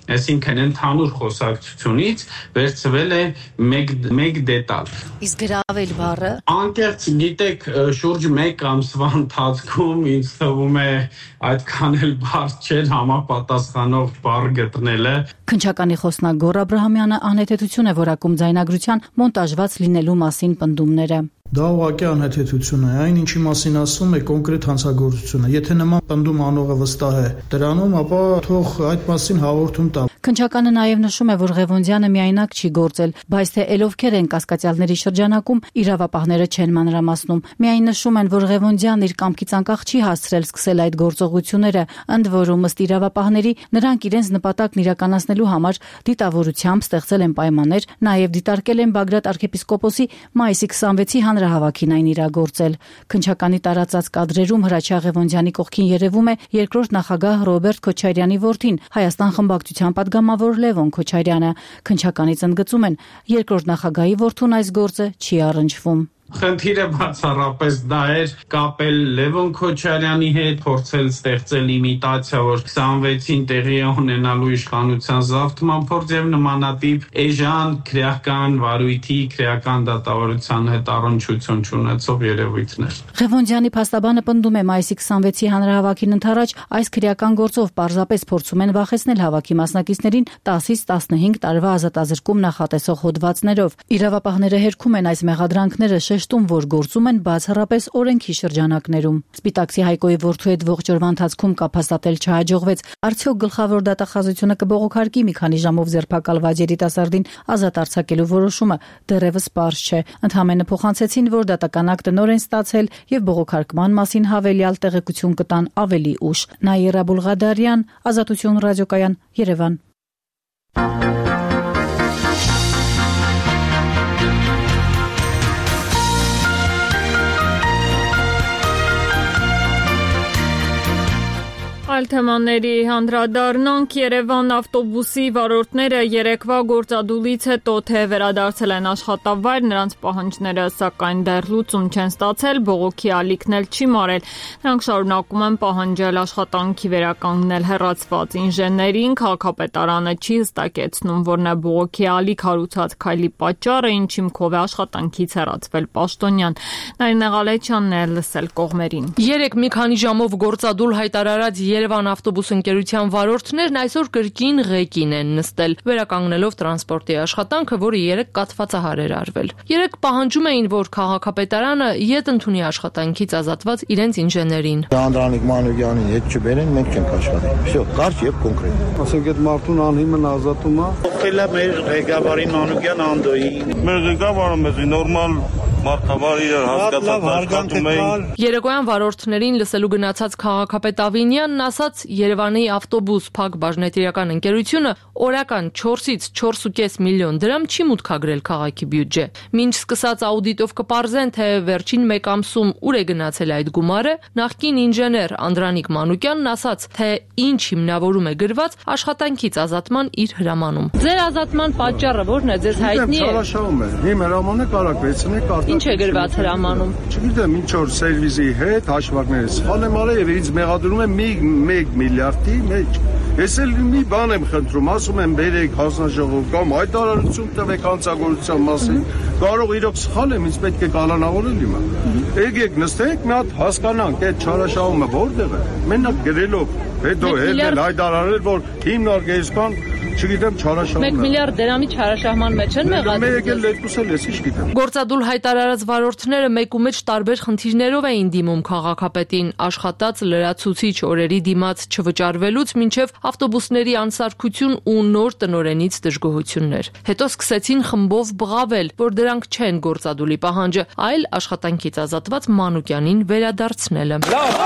Այսինքն ընդհանուր խոսակցությունից վերցվել է մեկ դետալ։ Իսկ գրավել բառը։ Անկեղծ գիտեք, շուրջ մեկ ամսվա ընթացքում ինձ թվում է այդքան էլ բարդ չէ համապատասխանող բառ գտնելը։ Քննչականի խոսնակ Գոռ Աբրահամյանը անհետեցություն է որակում ձայնագրության մոնտաժված լինելու մասին պնդումները։ Դա ուղղակի անհետեցություն է, այն ինչի մասին ասում է կոնկրետ հանցագործությունը։ Եթե նման պնդում անողը վստահ է դրանում, ապա թող այդ մասին հաղորդում տա։ Քննչականը նաև նշում է, որ Ղևոնդյանը միայնակ չի գործել, բայց թե ելովքեր են կասկածյալների շրջանակում իրավապահները չեն մանրամասնում։ Միայն նշում են, որ Ղևոնդյանն իր կամքից անկախ չի հասցրել սկսել այդ գործողությունները, ընդ որում ըստ իրավապահների նրանք իրենց նպատակն իրականացնելու համար դիտավորությամբ ստեղծել են պայմաններ, նաև դիտարկել են Բագրատ arczepiskopos-ի մայիսի քսանվեցի հանրահավաքին այն իրագործել։ Քննչականի տարածած կադրերում Հրաչյա Ղևոնդյանի կողքին երևում է երկրորդ նախագահ Ռոբերտ Քոչարյանի որդին, Հայաստան խմբակցության պատգամավոր Լևոն Քոչարյանը։ Քննչականից ընդգծում են, երկրորդ նախագահի որդուն այս գործը չի առնչվում։ Խնդիրը բացառապես դա էր կապել Լևոն Քոչարյանի հետ, փորձել ստեղծել իմիտացիա, որ քսանվեցին տեղի է ունենալու իշխանության զավթման փորձ եւ նմանատիպ էժան քրեական վարույթի, քրեական դատավարության հետ առնչություն չունեցող երևույթներ։ Ղևոնդյանի փաստաբանը պնդում է մայիսի քսանվեցի հանրահավաքին ընդառաջ այս քրեական գործով պարզապես փորձում են վախեցնել հավաքի մասնակիցներին տասից տասնհինգ տարվա ազատազրկում նախատեսող հոդվածներով։ Իրավապահները հերքում են այս մեղադրանքները, շեշտում, որ գործում են բացառապես օրենքի շրջանակներում։ Սպիտակցի Հայկոյի որդու հետ ողջ օրվա ընթացքում կապ հաստատել չհաջողվեց։ Արդյոք գլխավոր դատախազությունը կբողոքարկի մի քանի ժամով ձերբակալված երիտասարդին ազատ արձակելու որոշումը դեռևս պարզ չէ։ Ընդհանրապես փոխանցեցին, որ դատական ակտը նոր են ստացել եւ բողոքարկման մասին հավելյալ տեղեկություն կտան ավելի ուշ։ Նաիրա Բուլղադարյան, Ազատություն ռադիոկայան, Երևան։ Այլ թեմաների հանդրադառնանք Երևան ավտոբուսի վարորդները երեկվա գործադուլից հետո թե վերադարձել են աշխատավայր, նրանց պահանջները սակայն դեռ լուծում չեն ստացել, բողոքի ալիքն էլ չի մարել։ Նրանք շարունակում են պահանջել աշխատանքի վերականգնել հեռացված ինժեներին, քաղաքապետարանը չի հստակեցնում, որն է բողոքի ալիք հարուցած քայլի պատճառը, ինչի հիմքով է աշխատանքից հեռացվել պաշտոնյան։ Նարինե Ղալեչյանն է լսել կողմերին։ Երեք մի քանի ժամով գործադուլ հայտարարած Երևան ավտոբուս ընկերության վարորդներն այսօր կրկին ղեկին են նստել, վերականգնելով տրանսպորտի աշխատանքը, որը երեք կաթվածահար էր արվել։ Երեք պահանջում էին, որ քաղաքապետարանը ետ ընդունի աշխատանքից ազատված իրենց ինժեներին։ Անդրանիկ Մանուկյանին հետ չբերեն, մենք չենք աշխատի։ Всё, կարճ եւ կոնկրետ։ Ասենք այդ մարդուն անհիմն ազատում է։ Օգտելա մեր ղեկավարին Մանուկյան Անդոյի։ Մեր ղեկավարը մեզ նորմալ մարդավար իրար հասկացած աշխատում էին։ Երեկոյան վարորդներին լսելու գնացած քաղաքապետ Ավինյանն ասաց, Երևանի ավտոբուս փակ բաժնետիրական ընկերությունը օրական չորսից չորս ու կես միլիոն դրամ չի մուտքագրել քաղաքի բյուջե։ Մինչ սկսած աուդիտով կպարզեն, թե վերջին մեկ ամսում ուր է գնացել այդ գումարը, նախկին ինժեներ Անդրանիկ Մանուկյանն ասաց, թե ինչ հիմնավորում է գրված աշխատանքից ազատման իր հրամանում։ Ձեր ազատման պատճառը ո՞րն է, ձեզ հայտնի է։ Չարաշահում է։ Իմ հրամանը կարող վերցնեք արտադրել։ Ինչ է գրված հրամանում։ Չգիտեմ, ինչ որ սերվիզի հետ հաշվարկները սխալ եմ արել եւ ինձ մեղադրում են մեկ միլիարդի մեջ։ Ես էլ մի բան եմ խնդրում, ասում եմ բերեք հանձնաժողով կամ հայտարարություն տվեք հանցագործության մասին։ Կարող իրոք սխալ եմ, ինձ պետք է կանոնավորել իմը։ Եկեք նստենք, մի հատ հասկանանք այդ չարաշահումը որտեղ է։ Մենակ գրելով, հետո հետ հայտարարել, որ հիմնարկեցկան չգիտեմ չարաշահում։ մեկ միլիարդ դրամի չարաշահման մեջ են մեղադրել։ Մեկ էլ երկուս էլ ես ինչ գիտեմ։ Գործադուլ հայտարարած վարորդները մեկ ու մեջ տարբեր խնդիրներով էին դիմում քաղաքապետին, աշխատած լրացուցիչ օրերի դիմաց չվճարվելուց մինչև ավտոբուսների անսարքություն ու նոր տնօրենից դժգոհություններ։ Հետո սկսեցին խմբով բղավել, որ դրանք չեն գործադուլի պահանջը, այլ աշխատանքից ազատված Մանուկյանին վերադարձնելը։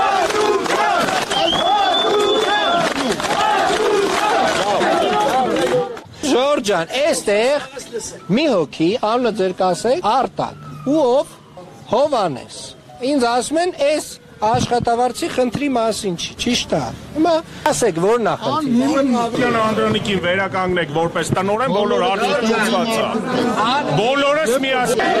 Ժորժան, այստեղ մի հոգի, անունը ձեր կասեք, Արտակ, ու ով Հովանես։ Ինձ ասում են, այս աշխատավարձի խնդրի մասին ճիշտ է։ Հիմա ասեք, որն է խնդիրը։ Մանուկյան Անդրանիկին վերականգնեք որպես տնօրեն, բոլոր հարցը լուծված է։ Բոլորս միասին։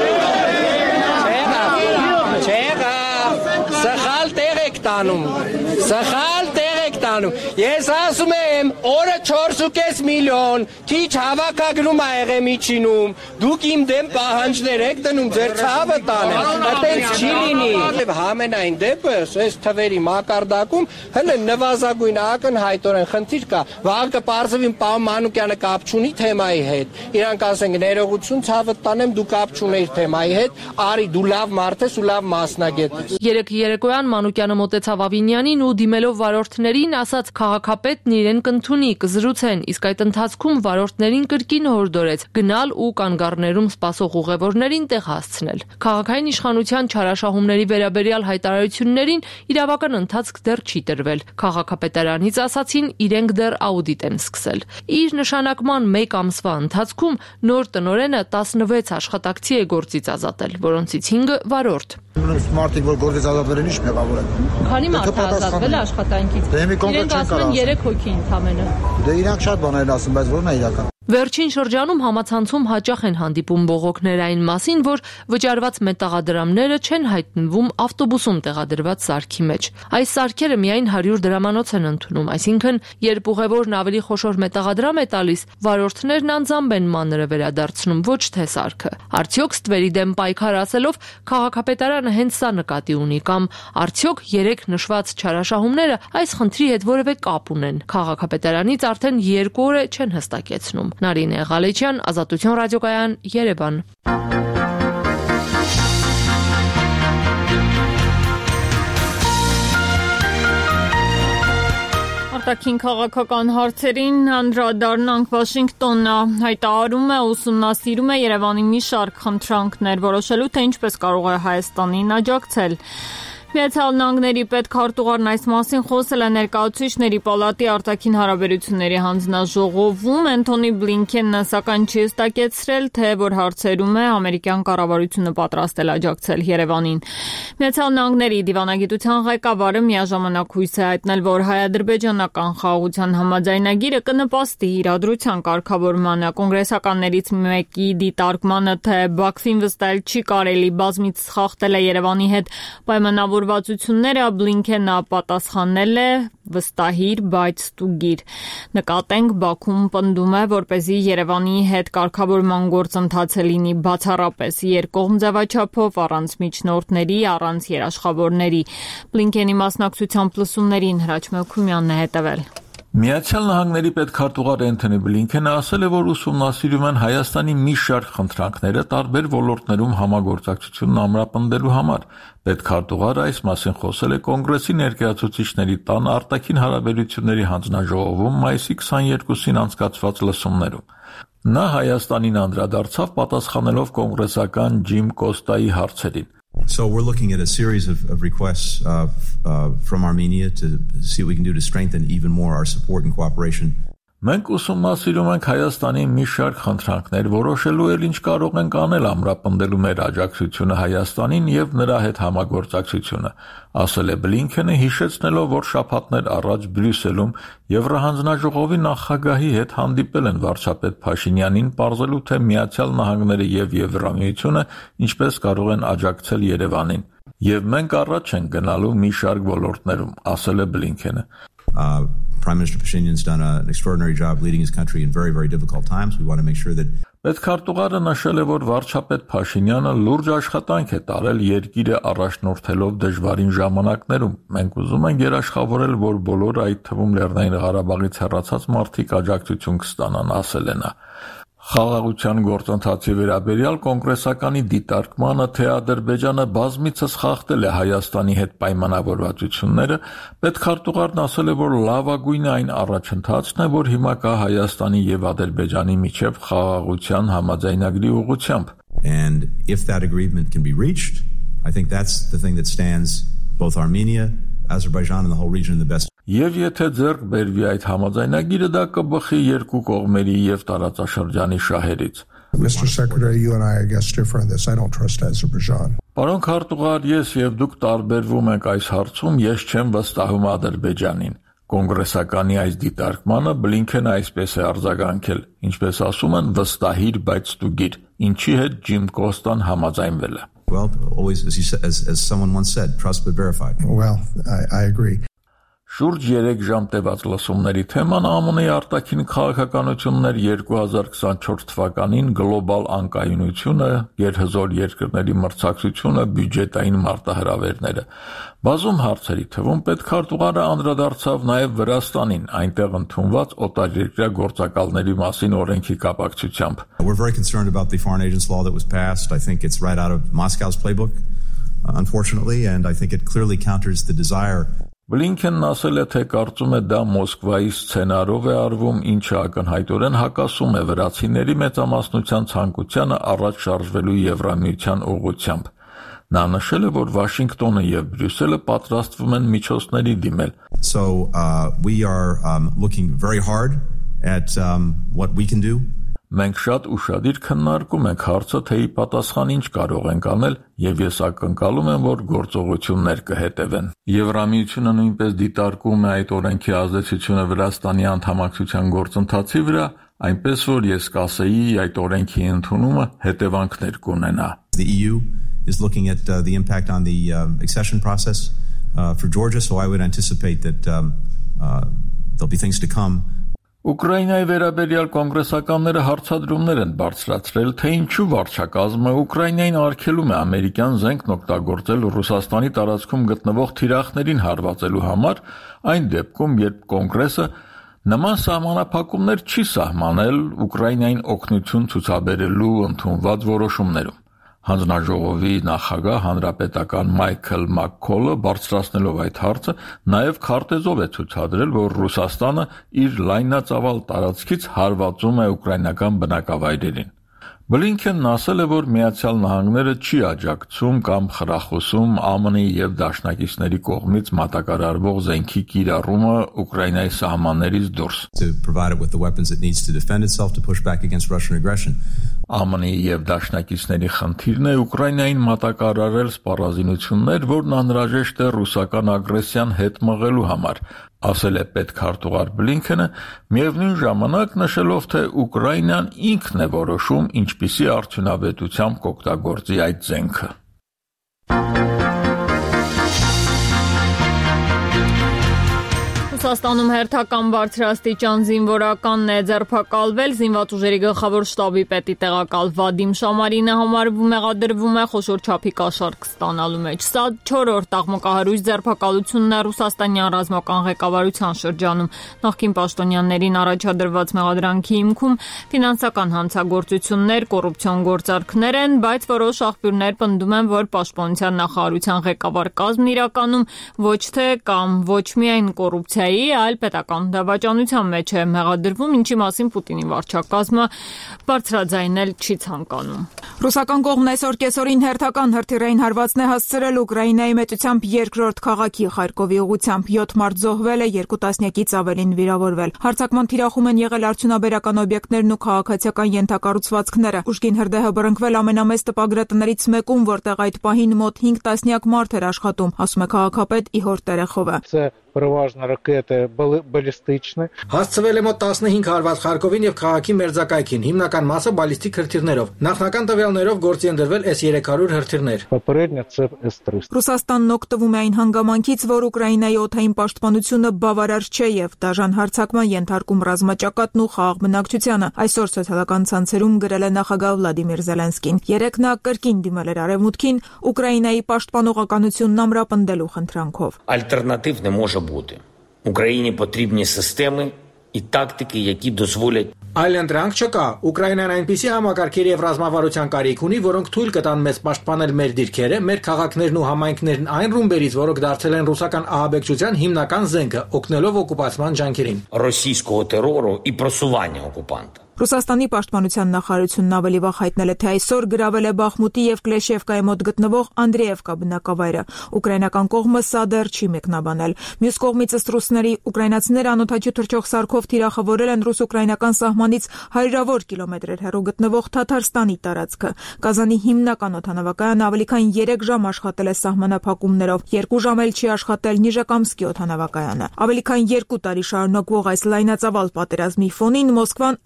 Չեղա, սխալ տեղ եք տանում։ Սխալ տեղ եք տանում։ անում։ Ես ասում եմ, օրը չորս ու կես միլիոն, քիչ հավաքագրում ա եղել միջինում, դուք իմ դեմ պահանջներ եք դնում, ձեր ցավը տանեմ, այդպես չի լինի։ Համենայն դեպս, այս թվերի մակարդակում հələ նվազագույն ակնհայտորեն խնդիր կա, վաղ կպարզվի պարոն Մանուկյանը կապ չունի թեմայի հետ։ Իրանք ասենք ներողություն, ցավը տանեմ, դու կապ չունեիր թեմայի հետ, արի դու լավ մարդ ես ու լավ մասնագետ ես։ Երեք երեկոյան Մանուկյանը մոտեցավ Ավինյանին ու դիմելով վարորդներին ասաց քաղաքապետն իրեն կընդունի, կզրուցեն, իսկ այդ ընթացքում վարորդներին կրկին հորդորեց գնալ ու կանգառներում սպասող ուղևորներին տեղ հասցնել։ Քաղաքային իշխանության չարաշահումների վերաբերյալ հայտարարություններին իրավական ընթացք դեռ չի տրվել։ Քաղաքապետարանից ասացին իրենք դեռ աուդիտ են սկսել։ Իր նշանակման մեկ ամսվա ընթացքում նոր տնօրենը տասնվեց աշխատակցի է գործից ազատել, որոնցից հինգը վարորդ։ Մարդիկ, որ գործից ազատվել են, ի՞նչ մեղավոր են։ Քանի մարդ է ազատվել աշխատանքից։ Իրենք ասում են երեք հոգի ընդամենը։ Դե իրանք շատ բաներ են ասում, բայց ո՞րն է իրական։ Վերջին շրջանում համացանցում հաճախ են հանդիպում բողոքներ այն մասին, որ վճարված մետաղադրամները չեն հայտնվում ավտոբուսում տեղադրված սարքի մեջ։ Այս սարքերը միայն հարյուր դրամանոց են ընդունում, այսինքն երբ ուղևորն ավելի խոշոր մետաղադրամ է տալիս, վարորդներն անձամբ են մանրը վերադարձնում, ոչ թե սարքը։ Արդյոք ստվերի դեմ պայքար ասելով քաղաքապետարանը հենց սա նկատի ունի, կամ արդյոք երեք նշված չարաշահումները այս խնդրի հետ որևէ կապ ունեն։ Քաղաքապետարանից արդեն երկու օր է չեն հստակեցնում։ Նարինե Ղալեչյան, Ազատություն ռադիոկայան, Երևան։ Արտաքին քաղաքական հարցերին անդրադառնանք Վաշինգտոնը հայտարարում է, ուսումնասիրում է Երևանի մի շարք խնդրանքներ, որոշելու թե ինչպես կարող է Հայաստանին աջակցել։ Միացյալ Նահանգների պետքարտուղարն այս մասին խոսել է Ներկայացուցիչների պալատի արտաքին հարաբերությունների հանձնաժողովում։ Անթոնի Բլինքենը սակայն չի հստակեցրել, թե որ հարցերում է ամերիկյան կառավարությունը պատրաստ է աջակցել Երևանին։ Միացյալ Նահանգների դիվանագիտության ղեկավարը միաժամանակ հույս է հայտնել, որ հայ-ադրբեջանական խաղաղության համաձայնագիրը կնպաստի իրադրության կարգավորմանը։ Կոնգրեսականներից մեկի դիտարկմանը, թե Բաքվին վստահել չի կարելի, բազմիցս խախտել է Երևանի հետ պայմանավորվածությունները, Բլինքենը պատասխանել է վստահիր, բայց ստուգիր։ Նկատենք, Բաքուն պնդում է, որպեսզի Երևանի հետ կարգավորման գործընթացը լինի բացառապես երկկողմ ձևաչափով, առանց միջնորդների, առանց երաշխավորների։ Բլինքենի մասնակցությամբ լսումներին Հրաչ Մելքումյանն է հետևել։ Միացյալ Նահանգների պետքարտուղար Անթոնի Բլինքենը ասել է, որ ուսումնասիրում են Հայաստանի մի շարք խնդրանքները տարբեր ոլորտներում համագործակցությունն ամրապնդելու համար։ Պետքարտուղարը այս մասին խոսել է Կոնգրեսի ներկայացուցիչների տան արտաքին հարաբերությունների հանձնաժողովում մայիսի քսաներկուսին անցկացված լսումներում։ Նա Հայաստանին անդրադարձավ պատասխանելով կոնգրեսական Ջիմ Կոստայի հարցերին։ So we're looking at a series of, of requests uh, uh, from Armenia to see what we can do to strengthen even more our support and cooperation. Մենք ուսումնասիրում ենք Հայաստանի մի շարք խնդրանքներ, որոշելու էլ ինչ կարող ենք անել ամրապնդելու մեր աջակցությունը Հայաստանին եւ նրա հետ համագործակցությունը, ասել է Բլինքենը, հիշեցնելով, որ շաբաթներ առաջ Բրյուսելում Եվրահանձնաժողովի նախագահի հետ հանդիպել են վարչապետ Փաշինյանին, պարզելու թե Միացյալ Նահանգները եւ Եվրամիությունը ինչպես կարող են աջակցել Երևանին։ Եվ մենք առաջ ենք գնալու մի շարք ոլորտներում, ասել է Բլինքենը։ Uh, Prime Minister Pashinyan's done a, an extraordinary job leading his country in very, very difficult times. We want to make sure that Պետքարտուղարը նշել է, որ վարչապետ Փաշինյանը լուրջ աշխատանք է տարել երկիրը առաջնորդելով դժվարին ժամանակներում։ Մենք ուզում ենք երաշխավորել, որ բոլորը, այդ թվում Լեռնային Ղարաբաղից հեռացած մարդիկ աջակցություն կստանան, ասել է նա։ Խաղաղության գործընթացի վերաբերյալ կոնգրեսականի դիտարկմանը, թե Ադրբեջանը բազմիցս խախտել է Հայաստանի հետ պայմանավորվածությունները, պետքարտուղարն ասել է, որ լավագույնը այն առաջընթացն է, որ հիմա կա Հայաստանի եւ Ադրբեջանի միջև խաղաղության համաձայնագրի ուղղությամբ։ And if that agreement can be reached, I think that's the thing that stands both Armenia, Azerbaijan and the whole region in the best. Եվ եթե ձեռք բերվի այդ համաձայնագիրը, դա կբխի երկու կողմերի եւ տարածաշրջանի շահերից։ Mister Secretary, you and I, I guess, differ on this. I don't trust Azerbaijan. Պարոն քարտուղար, ես եւ դուք տարբերվում եք այս հարցում, ես չեմ վստահում Ադրբեջանին։ Կոնգրեսականի այս դիտարկմանը Բլինքենը այսպես է արձագանքել, ինչպես ասում են, վստահիր, բայց ստուգիր, ինչի հետ Ջիմ Կոստան համաձայնվել է։ Well, always as, you said, as, as someone once said, trust but verify. Well, I, I agree. Շուրջ երեք ժամ տևած լսումների թեման ԱՄՆ-ի արտաքին քաղաքականությունն էր երկու հազար քսանչորս թվականին գլոբալ անկայունությունը, գերհզոր երկրների մրցակցությունը, բյուջետային մարտահրավերները։ Բազում հարցերի թվում պետքարտուղարը անդրադարձավ նաև Վրաստանին, այնտեղ ընդունված օտարերկրյա գործակալների մասին օրենքի կապակցությամբ։ We're very concerned about the foreign agents law that was passed. I think it's right out of Moscow's playbook, unfortunately, and I think it clearly counters the desire. Բլինքենն ասել է, թե կարծում է դա Մոսկվայի սցենարով է արվում, ինչը ակնհայտորեն հակասում է վրացիների մեծամասնության ցանկությանը առաջ շարժվելու Եվրամիության ուղղությամբ։ Նա նշել է, որ Վաշինգտոնը եւ Բրյուսելը պատրաստվում են միջոցների դիմել։ So uh, we are um, looking very hard at um, what we can do. Մենք շատ ուշադիր քննարկում ենք հարցը, թե ի պատասխան ինչ կարող ենք անել, եւ ես ակնկալում եմ, որ գործողություններ կհետևեն։ Եվրամիությունը նույնպես դիտարկում է այդ օրենքի ազդեցությունը Վրաստանի անդամակցության գործընթացի վրա, այնպես որ ես կասեի, այդ օրենքի ընդունումը հետևանքներ կունենա։ The E U is looking at uh, the impact on the um, accession process uh, for Georgia, so I would anticipate that um, uh, there'll be things to come. Ուկրաինայի վերաբերյալ կոնգրեսականները հարցադրումներ են բարձրացրել, թե ինչու վարչակազմը Ուկրաինային արգելում է ամերիկյան զենքն օգտագործել Ռուսաստանի տարածքում գտնվող թիրախներին հարվածելու համար, այն դեպքում, երբ կոնգրեսը նման սահմանափակումներ չի սահմանել Ուկրաինային օգնություն ցուցաբերելու ընդունված որոշումներում։ Հանձնաժողովի նախագահ հանրապետական Մայքլ Մաքքոլը բարձրացնելով այդ հարցը նաև քարտեզով է ցուցադրել, որ Ռուսաստանը իր լայնածավալ տարածքից հարվածում է ուկրաինական բնակավայրերին։ Բլինքենն ասել է, որ Միացյալ Նահանգները չի աջակցում կամ խրախուսում ԱՄՆ-ի եւ դաշնակիցների կողմից մատակարարվող զենքի կիրառումը Ուկրաինայի սահմաններից դուրս։ To provide it with the weapons it needs to defend itself, to push back against Russian aggression. ԱՄՆ-ի եւ դաշնակիցների խնդիրն է Ուկրաինային մատակարարել սպառազինություններ, որն անհրաժեշտ է ռուսական ագրեսիան հետ մղելու համար, ասել է պետքարտուղար Բլինքենը, միևնույն ժամանակ նշելով, թե Ուկրաինան ինքն է որոշում, ինչպիսի արդյունավետությամբ կօգտագործի այդ զենքը։ Ռուսաստանում հերթական բարձրաստիճան զինվորականն է ձերբակալվել, զինված ուժերի գլխավոր շտաբի պետի տեղակալ Վադիմ Շամարինը համարվում մեղադրվում է խոշոր չափի կաշառք ստանալու մեջ։ Սա չորրորդ աղմկահարույց ձերբակալությունն է ռուսաստանյան ռազմական ղեկավարության շրջանում։ Նախկին պաշտոնյաներին առաջադրված մեղադրանքի հիմքում ֆինանսական հանցագործություններ, կոռուպցիոն գործարքներ են, բայց որոշ աղբյուրներ պնդում են, որ պաշտպանության նախարարության ղեկավար կազմն իրականում ոչ թե կամ ոչ միայն կոռուպցիա այլ պետական դավաճանության մեջ է մեղադրվում, ինչի մասին Պուտինի վարչակազմը բարձրաձայնել չի ցանկանում։ Ռուսական կողմն այսօր կեսօրին հերթական հրթիռային հարվածն է հասցրել Ուկրաինայի մեծությամբ երկրորդ քաղաքի Խարկովի ուղղությամբ յոթ մարդ զոհվել է, երկու տասնյակից ավելին վիրավորվել։ Հարձակման թիրախում են եղել արդյունաբերական օբյեկտներն ու քաղաքացիական ենթակառուցվածքները։ Ուժգին հրդեհը բռնկվել ամենամեծ տպագրատներից մեկում, որտեղ այդ պահին մոտ հինգ տասնյակ մարդ էր աշխատում, ասում է քաղաքապետ Իհոր Տերեխովը։ Переважно ракети балістичні. Հասցվել է մոտ տասնհինգ հարված Խարկովին եւ քաղաքի մերձակայքին, հիմնական մասը բալիստիկ հրթիռներով։ Նախնական տվյալներով գործի են դրվել էս երեք հարյուր հրթիռներ։ Попередньо це эс триста. Ռուսաստանն օգտվում է այն հանգամանքից, որ Ուկրաինայի օդային պաշտպանությունը բավարար չէ եւ դաժան հարձակման ենթարկում ռազմաճակատն ու խաղաղ բնակչությանը։ Այսօր սոցիալական ցանցերում գրել է նախագահ Վլադիմիր Զելենսկին։ Երեկ նա կրկին դիմել էր Արևմուտքին Ուկրաինայի պաշտպանողականությունն ամրապնդելու խնդրանքով։ Альтернатив не може бути. Україні потрібні системи і тактики, які дозволять Այլ ընտրանք չկա։ Ուկրաինան այնպիսի համակարգեր եւ ռազմավարության կարիք ունի, որոնք թույլ կտան մեզ պաշտպանել մեր դիրքերը, մեր քաղաքներն ու համայնքներն այն ռումբերից, որոնք դարձել են ռուսական ահաբեկչության հիմնական զենքը, օգնելով օկուպացման ջանքերին։ Російського терору і просування окупанта. Ռուսաստանի պաշտպանության նախարարությունն ավելի վաղ հայտնել է, թե այսօր գրավել է Բախմուտի եւ Կլեշևկայի մոտ գտնվող Անդրեևկա բնակավայրը։ Ուկրաինական կողմը սա դեռ չի մեկնաբանել։ Մյուս կողմից ըստ ռուսների ուկրաինացիները անօթաչու թռչող սարքով թիրախավորել են ռուս-ուկրաինական սահմանից հարյուրավոր կիլոմետրեր հեռու գտնվող Թաթարստանի տարածքը։ Կազանի հիմնական օդանավակայանը ավելի քան երեք ժամ աշխատել է սահմանափակումներով, երկու ժամ էլ չի աշխատել Նիժեկամսկի օդանավակայանը։ Ավելի քան երկու տարի շարունակվող այս լայնածավալ պատերազմի ֆոնին Մոսկվան աղմկահարույց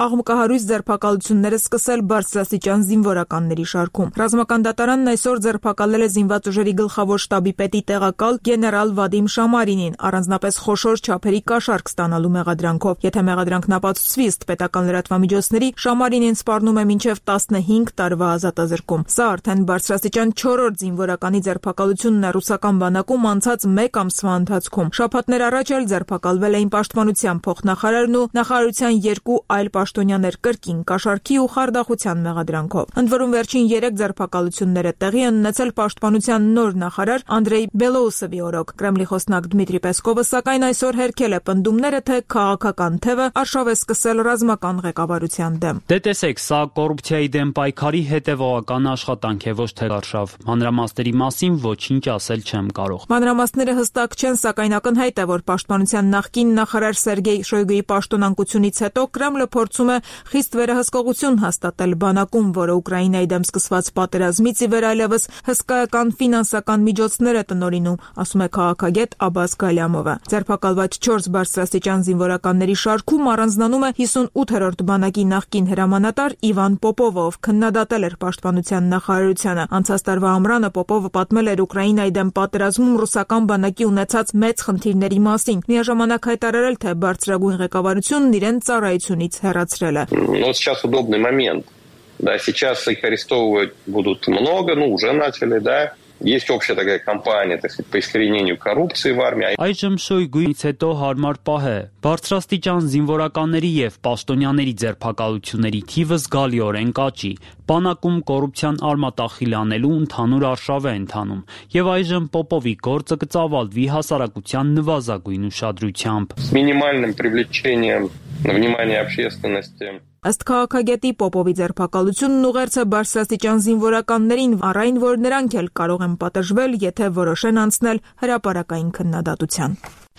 չափահարույց ձերբակալությունները սկսել բարձրաստիճան զինվորականների շարքում։ Ռազմական դատարանն այսօր ձերբակալել է զինված ուժերի գլխավոր շտաբի պետի տեղակալ գեներալ Վադիմ Շամարինին, առանձնապես խոշոր չափերի կաշառք ստանալու մեղադրանքով։ Եթե մեղադրանքն ապացուցվի ըստ պետական լրատվամիջոցների, Շամարինին սպառնում է մինչև տասնհինգ տարվա ազատազրկում։ Սա արդեն բարձրաստիճան չորրորդ զինվորականի ձերբակալությունն է ռուսական բանակում անցած մեկ ամսվա ընթացքում։ Շաբաթներ առաջ էլ ձերբակալվել էին պաշտպանության փոխնախարարն ու նախարարության երկու այլ պաշտոնյաներ կրկին կաշառքի ու խարդախության մեղադրանքով։ Ընդ որում վերջին երեք ձերբակալությունները տեղի են ունեցել պաշտպանության նոր նախարար Անդրեյ Բելոուսովի օրոք։ Կրեմլի խոսնակ Դմիտրի Պեսկովը սակայն այսօր հերքել է պնդումները, թե քաղաքական թևը արշավ է սկսել ռազմական ղեկավարության դեմ։ Դե տեսեք, սա կոռուպցիայի դեմ պայքարի հետևողական աշխատանք է, ոչ թե արշավ։ Մանրամասների մասին ոչինչ ասել չեմ կարող։ Մանրամասները հստակ չեն, սակայն ակնհայտ է, որ պաշտպանության նախկին նախարար Սերգեյ Շոյգուի պաշտոնանկությունից հետո Կրեմլը փորձում է խիստ վերահսկողություն հաստատել բանակում, որը Ուկրաինայի դեմ սկսված պատերազմից ի վեր այլևս հսկայական ֆինանսական միջոցներ է տնօրինում, ասում է քաղաքագետ Աբաս Գալյամովը։ Ձերբակալված չորս բարձրաստիճան զինվորականների շարքում առանձնանում է հիսունութերորդ բանակի նախկին հրամանատար Իվան Պոպովը, ով քննադատել էր պաշտպանության նախարարությունը։ Անցած տարվա ամռանը Պոպովը պատմել էր Ուկրաինայի դեմ պատերազմում ռուսական բանակի ունեցած մեծ խնդիրների մասին, միաժամանակ հայտարարել, թե բարձրագույն ղեկավարությունն իրեն ծառայությունից հեռացրել է։ Ну, сейчас удобный момент. Да, сейчас их арестовывать будут много, ну, уже начали, да. Есть общая такая кампания, так сказать, по искоренению коррупции в армии. Այժմ Շոյգուից հետո հարմար պահ է։ Բարձրաստիճան զինվորականների եւ պաշտոնյաների ձերբակալությունների թիվը զգալիորեն կաճի։ Բանակում կոռուպցիան արմատախիլ անելու ընդհանուր արշավ է ընթանում, եւ այժմ Պոպովի գործը կծավալվի հասարակության նվազագույն ուշադրությամբ։ С минимальным привлечением внимания общественности. Ըստ քաղաքագետի Պոպովի ձերբակալությունն ուղերձ է բարձրաստիճան զինվորականներին, առայն որ նրանք էլ կարող են պատժվել, եթե որոշեն անցնել հրապարակային քննադատության։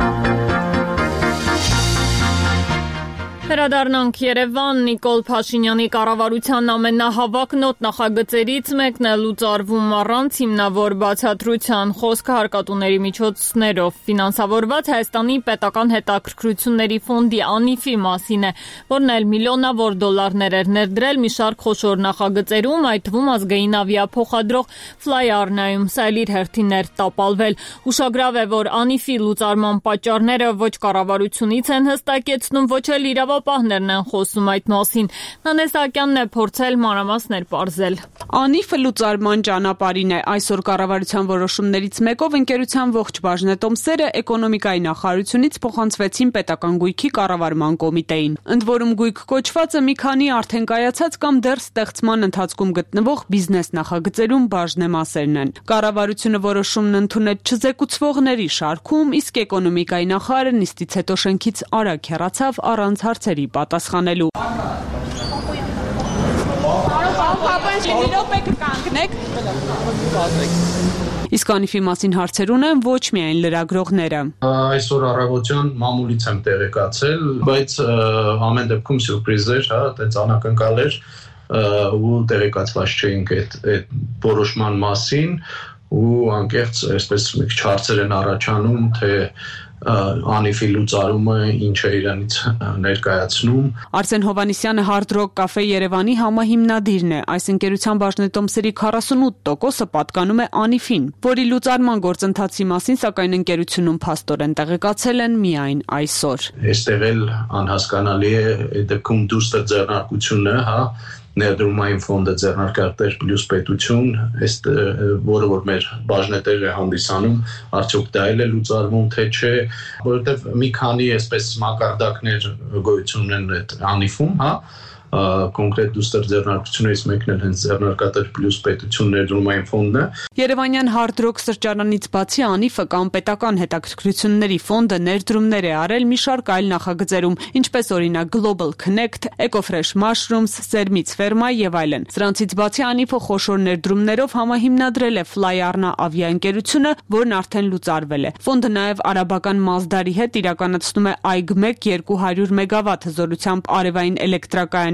Հրադառնանք Երևան, Նիկոլ Փաշինյանի կառավարության ամենահավաք նոտ նախագծերից մեկն է լուծարվում առանց հիմնավոր բացատրության, խոսքը հարկատուների միջոցներով ֆինանսավորված Հայաստանի պետական հետաքրքրությունների ֆոնդի ԱՆԻՖ-ի մասին է, որն էլ միլիոնավոր դոլարներ էր ներդրել մի շարք խոշոր նախագծերում, այդ թվում ազգային ավիափոխադրող Fly Arna-ում, սա էլ իր հերթին էր տապալվել։ Ուշագրավ է, որ ԱՆԻՖ-ի լուծարման պատճառները ոչ կառավարությունից են հստակեցնում, ոչ էլ իրավապահ Պահներն են խոսում այդ մասին։ Նանե Սահակյանն է փորձել մանրամասներ պարզել։ ԱՆԻՖ-ը լուծարման ճանապարհին է։ Այսօր կառավարության որոշումներից մեկով ընկերության ողջ բաժնետոմսերը էկոնոմիկայի նախարարությունից փոխանցվեցին պետական գույքի կառավարման կոմիտեին։ Ընդ որում գույք կոչվածը մի քանի արդեն կայացած կամ դեռ ստեղծման ընթացքում գտնվող բիզնես նախագծերում բաժնեմասերն են։ Կառավարությունը որոշումն ընդունեց չզեկուցվողների շարքում, իսկ էկոնոմիկայի նախարարը նիստից հետո շենքից արագ հեռացավ առանց հարցերի պատասխանելու։ Իսկ ԱՆԻՖ-ի մասին հարցեր ունեն ոչ միայն լրագրողները։ Այսօր առավոտյան մամուլից եմ տեղեկացել, բայց ամեն դեպքում սյուրպրիզ էր, հա, այդպես անակնկալ էր ու տեղեկացված չէինք այդ այդ որոշման մասին ու անկեղծ այսպես մի քիչ հարցեր են առաջանում, թե ԱՆԻՖ-ի լուծարումը ինչ է իրանից ներկայացնում։ Արսեն Հովանիսյանը Hard Rock Cafe Երևանի համահիմնադիրն է։ Այս ընկերության բաժնետոմսերի քառասունութ տոկոսը պատկանում է ԱՆԻՖ-ին, որի լուծարման գործընթացի մասին սակայն ընկերությունում փաստորեն տեղեկացել են միայն այսօր։ Այստեղ էլ անհասկանալի է այդ դեպքում դուստր ձեռնարկությունը, հա, ներդրումային ֆոնդը ձեռնարկատեր պլյուս պետություն, այս որը որ մեր բաժնետերը է հանդիսանում, արդյոք դա էլ է լուծարվում, թե չէ, որովհետև մի քանի այսպես մակարդակներ գոյություն ունեն այդ ԱՆԻՖ-ում, հա, կոնկրետ դուստր ձեռնարկություններից մեկն էլ հենց ձեռնարկատեր պլյուս պետություն ներդրումային ֆոնդն է։ Երևանյան Hard Rock սրճարանից բացի ԱՆԻՖ-ը կամ պետական հետաքրքրությունների ֆոնդը ներդրումներ է արել մի շարք այլ նախագծերում, ինչպես օրինակ Global Connect, Ecofresh Mushrooms, Սերմից Ֆերմա եւ այլն։ Սրանցից բացի ԱՆԻՖ-ը խոշոր ներդրումներով համահիմնադրել է Fly Arna ավիաընկերությունը, որն արդեն լուծարվել է։ Ֆոնդը նաեւ արաբական Mazda-ի հետ իրականացնում է այգ մեկ երկու հարյուր մեգավատ հզորությամբ արևային էլեկտրակայանի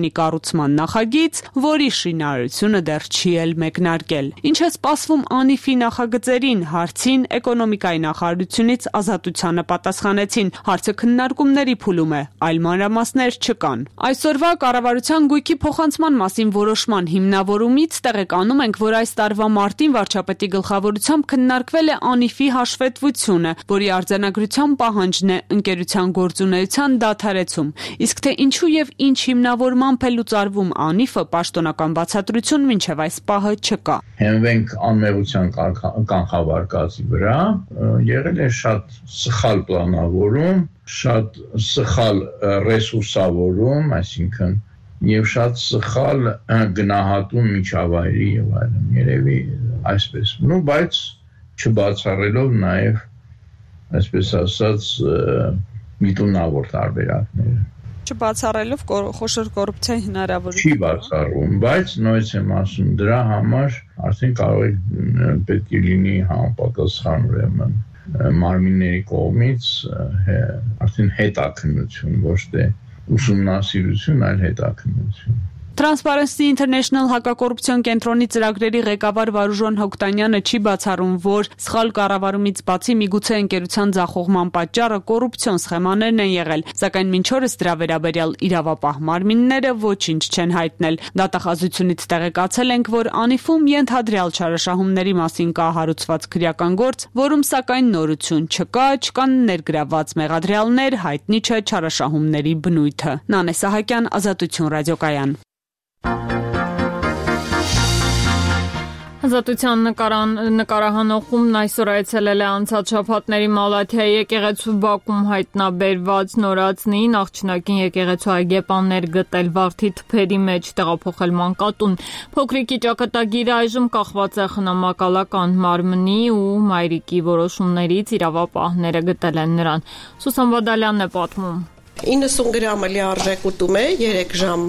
կենտրոնի կառուցման նախագիծ, որի շինարարությունը դեռ չի էլ մեկնարկել։ Ինչ է սպասվում Անիֆի նախագծերին, հարցին էկոնոմիկայի նախարարությունից Ազատությանը պատասխանեցին։ Հարցը քննարկումների փուլում է, այլ մանրամասներ չկան։ Այսօրվա կառավարության գույքի փոխանցման մասին որոշման հիմնավորումից տեղեկանում ենք, որ այս տարվա մարտին վարչապետի գլխավորությամբ քննարկվել է Անիֆի հաշվետվությունը, որի արձանագրության պահանջն է ընկերության գործունեության դադարեցում։ Իսկ թե ինչու եւ ինչ հիմնավորմամբ է լուծարվում Անիֆը, պաշտոնական բացատրություն մինչեւ այս պահը չկա։ Հենվենք անմեղության կանխավարկածի վրա, եղել է շատ սխալ պլանավորում, շատ սխալ ռեսուրսավորում, այսինքն եւ շատ սխալ գնահատում միջավայրի եւ այլն, երևի այսպես։ Նու բայց չբացառելով նաեւ, այսպես ասած, միտումնավոր տարբերակները։ Չբացառելով խոշոր կոռուպցիայի հնարավորություն։ Չի բացառվում, բայց նույնպես եմ ասում, դրա համար արդեն կարող է պետք է լինի համապատասխան ուրեմն մարմինների կողմից արդեն հետաքննություն, ոչ թե ուսումնասիրություն, այլ հետաքննություն։ Transparency International հակակոռուպցիոն կենտրոնի ծրագրերի ղեկավար Վարուժան Հոկտանյանը չի բացառում, որ սխալ կառավարումից բացի միգուցե ընկերության ձախողման պատճառը կոռուպցիոն սխեմաներն են եղել, սակայն մինչ օրս դրա վերաբերյալ իրավապահ մարմինները ոչինչ չեն հայտնել։ Դատախազությունից տեղեկացել ենք, որ Անիֆում ենթադրյալ չարաշահումների մասին կա հարուցված քրեական գործ, որում սակայն նորություն չկա, չկան ներգրավված մեղադրյալներ, հայտնի չէ չարաշահումների բնույթը։ Նանե Սահակյան, Ազատություն ռադիոկայան։ Ազատության նկարան, նկարահանողումն այսօր այցելել է անցած շաբաթների Մալաթիայի եկեղեցու Բաքում հայտնաբերված նորածնի, նախճնակին եկեղեցու այգեպաններ գտել վարդի թփերի մեջ, տեղափոխել մանկատուն։ Փոքրիկի ճակատագիրը այժմ կախված է խնամակալական մարմնի ու մայրիկի որոշումներից, իրավապահները գտել են նրան։ Սուսան Բադալյանն է պատմում։ իննսուն գրամ լիարժեք ուտում է երեք ժամ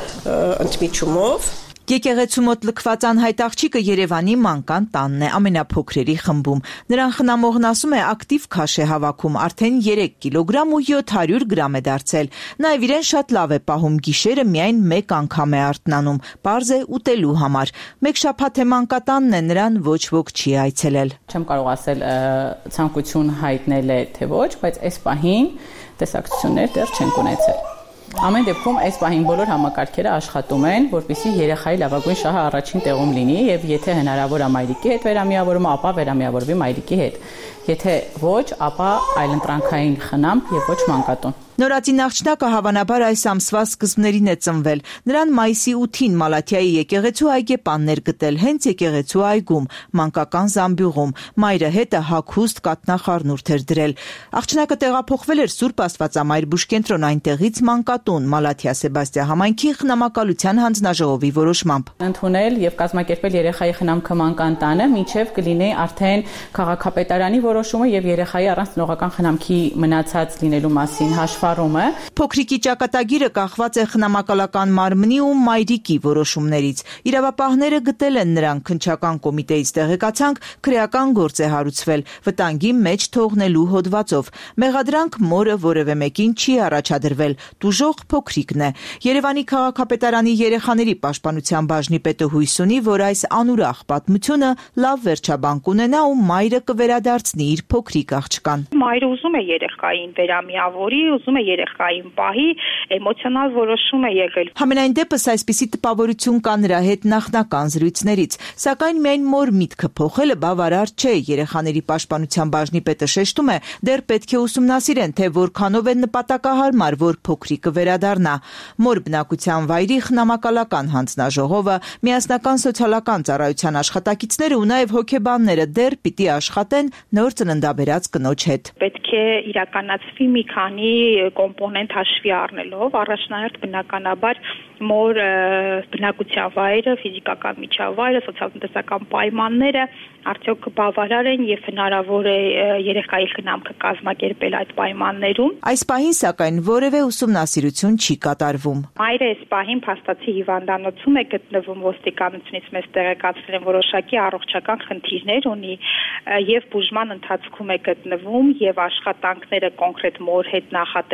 ընդմիջումով։ Եկեղեցու մոտ լքված անհայտ աղջիկը Երևանի մանկան տանն է, ամենափոքրերի խմբում։ Նրան խնամողն ասում է ակտիվ քաշ է հավաքում, արդեն երեք կիլոգրամ ու յոթ հարյուր գրամ է դարձել։ Նաև իրեն շատ լավ է պահում, գիշերը միայն մեկ անգամ է արթնանում, պարզ է ուտելու համար։ Մեկ շաբաթ է մանկատանն է, նրան ոչ ոք չի այցելել։ Չեմ կարող ասել ցանկություն հայտնել է թե ոչ, բայց այս պահին տեսակցություններ դեռ չենք ունեցել։ Ամեն դեպքում այս պահին բոլոր համակարգերը աշխատում են, որպեսզի երեխայի լավագույն շահը առաջին տեղում լինի եւ եթե հնարավոր է մայրիկի հետ վերամիավորումը, ապա վերամիավորվի մայրիկի հետ։ Եթե ոչ, ապա այլընտրանքային խնամք եւ ոչ մանկատուն։ Նորածի նախճնակը հավանաբար այս ամսվա սկզբներին է ծնվել։ Նրան մայիսի ութին Մալաթիայի եկեղեցու այգեպաններ գտել, հենց եկեղեցու այգում, մանկական զամբյուղում։ Մայրը հետը հագուստ կատնախառնուրդ էր դրել։ Աղջնակը տեղափոխվել էր Սուրբ Աստվածամայր բուժկենտրոն, այնտեղից մանկատուն, Մալաթիա Սեբաստիա համայնքի խնամակալության հանձնաժողովի որոշմամբ։ Ընդունել եւ կազմակերպել երեխայի խնամքը մանկան տանը, մինչեւ կլինի արդեն քաղաքապետարանի որոշումը եւ երեխայի առանց ծնողական խնամքի մնացած լինելու մասին հաշվառումը։ Փոքրիկի ճակատագիրը կախված է խնամակալական մարմնի ու մայրիկի որոշումներից։ Իրավապահները գտել են նրան, քննչական կոմիտեից տեղեկացանք, քրեական գործ է հարուցվել, վտանգի մեջ թողնելու հոդվածով։ Մեղադրանք մորը որևէ մեկին չի առաջադրվել, տուժող փոքրիկն է։ Երևանի քաղաքապետարանի երեխաների պաշտպանության բաժնի պետը հույս ունի, որ այս անուրախ պատմությունը լավ վերջաբան կունենա ու մայրը կվերադարձնի իր փոքրիկ աղջկան։ Մայրը ուզում է երեխային վերամիավորի, ուզում է երեխային պահի, էմոցիոնալ որոշում է եկել։ Համենայն դեպս այսպիսի տպավորություն կա նրա հետ նախնական զրույցներից, սակայն միայն մոր միտքը փոխելը բավարար չէ։ Երեխաների պաշտպանության բաժնի պետը շեշտում է, դեռ պետք է ուսումնասիրեն, թե որքանով է նպատակահարմար, որ փոքրիկը վերադառնա։ Մոր բնակության վայրի խնամակալական հանձնաժողովը, միասնական սոցիալական ծառայության աշխատակիցները ու նաև հոգեբանները դեռ պիտի աշխատեն նոր ծննդաբերած կնոջ հետ։ Պետք է իրականացվի մի քանի կոմպոնենտ հաշվի առնելով, առաջնահերթ բնականաբար մոր բնակության վայրը, ֆիզիկական միջավայրը, սոցիալ-տնտեսական պայմանները արդյոք բավարար են եւ հնարավոր է երեխայի խնամքը կազմակերպել այդ պայմաններում։ Այս պահին սակայն որևէ ուսումնասիրություն չի կատարվում։ Մայրը այս պահին փաստացի հիվանդանոցում է գտնվում, ոստիկանությունից մեզ տեղեկացրել են որոշակի առողջական խնդիրներ ունի եւ բուժման ընթացքում է գտնվում եւ աշխատանքները կոնկրետ մոր հետ նախատեսված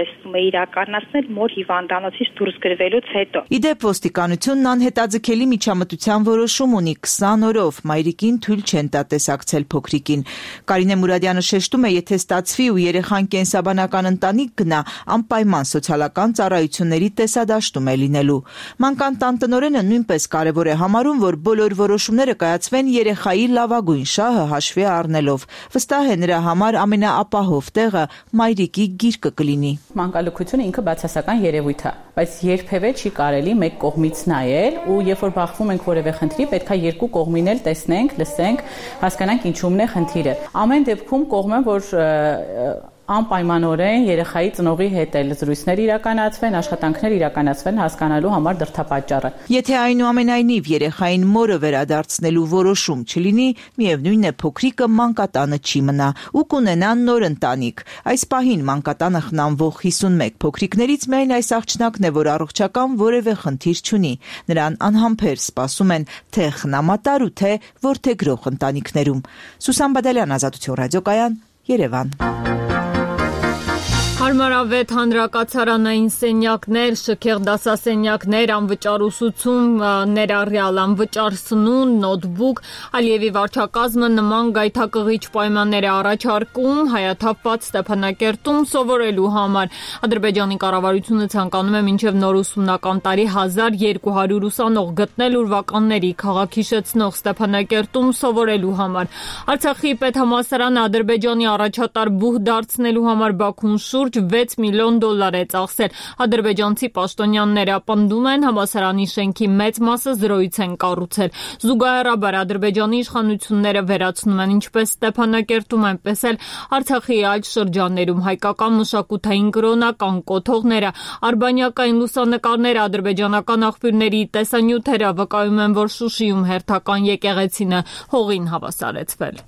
նախատեսվում է իրականացնել մոր հիվանդանոցից դուրս գրվելուց հետո։ Իդեպ ոստիկանությունն անհետաձգելի միջամտության որոշում ունի քսան օրով, մայրիկին թույլ չեն տա տեսակցել փոքրիկին։ Կարինե Մուրադյանը շեշտում է, եթե ստացվի ու երեխան կենսաբանական ընտանիք գնա, անպայման սոցիալական ծառայությունների տեսադաշտում է լինելու։ Մանկան տան տնօրենը նույնպես կարևոր է համարում, որ բոլոր որոշումները կայացվեն երեխայի լավագույն շահը հաշվի առնելով։ Վստահ է, նրա համար ամենաապահով տեղը մայրիկի գիրկը կլինի։ Մանկալուքությունը ինքը բացասական երևույթ է, բայց երբևէ չի կարելի մեկ կողմից նայել ու երբ որ բախվում ենք որևէ խնդրի, պետք է երկու կողմին էլ տեսնենք, լսենք, հասկանանք ինչումն է խնդիրը։ Ամեն դեպքում կողմը, որ անպայմանորեն երեխայի ծնողի հետ էլ զրույցներ իրականացվեն, աշխատանքներ իրականացվեն հասկանալու համար դրդապատճառը։ Եթե այնուամենայնիվ երեխային մորը վերադարձնելու որոշում չլինի, միևնույն է փոքրիկը մանկատանը չի մնա ու կունենա նոր ընտանիք։ Այս պահին մանկատանը խնամվող հիսունմեկ փոքրիկներից միայն այս աղջնակն է, որ առողջական որևէ խնդիր չունի։ Նրան անհամբեր սպասում են թե խնամատար ու թե որդեգրող ընտանիքներում։ Սուսան Բադալյան, Ազատություն ռադիոկայան, Երևան։ Հարմարավետ հանրակացարանային սենյակներ, շքեղ դասասենյակներ, անվճար ուսուցում, ներառյալ անվճար սնունդ, նոթբուք, Ալիևի վարչակազմը նման գայթակղիչ պայմաններ է առաջարկում հայաթափված Ստեփանակերտում սովորելու համար։ Ադրբեջանի կառավարությունը ցանկանում է մինչև նոր ուսումնական տարի հազար երկու հարյուր ուսանող գտնել ուրվականների քաղաք հիշեցնող Ստեփանակերտում սովորելու համար։ Արցախի պետհամալսարանը Ադրբեջանի առաջատար բուհ դարձնելու համար Բաքուն շուրջ վեց միլիոն դոլար է ծախսել։ Ադրբեջանցի պաշտոնյաները պնդում են, համալսարանի շենքի մեծ մասը զրոյից են կառուցել։ Զուգահեռաբար Ադրբեջանի իշխանությունները վերացնում են ինչպես Ստեփանակերտում, այնպես էլ Արցախի այլ շրջաններում հայկական մշակութային կրոնական կոթողները, արբանյակային լուսանկարները, ադրբեջանական աղբյուրների տեսանյութերը վկայում են, որ Շուշիում հերթական եկեղեցին է հողին հավասարեցվել։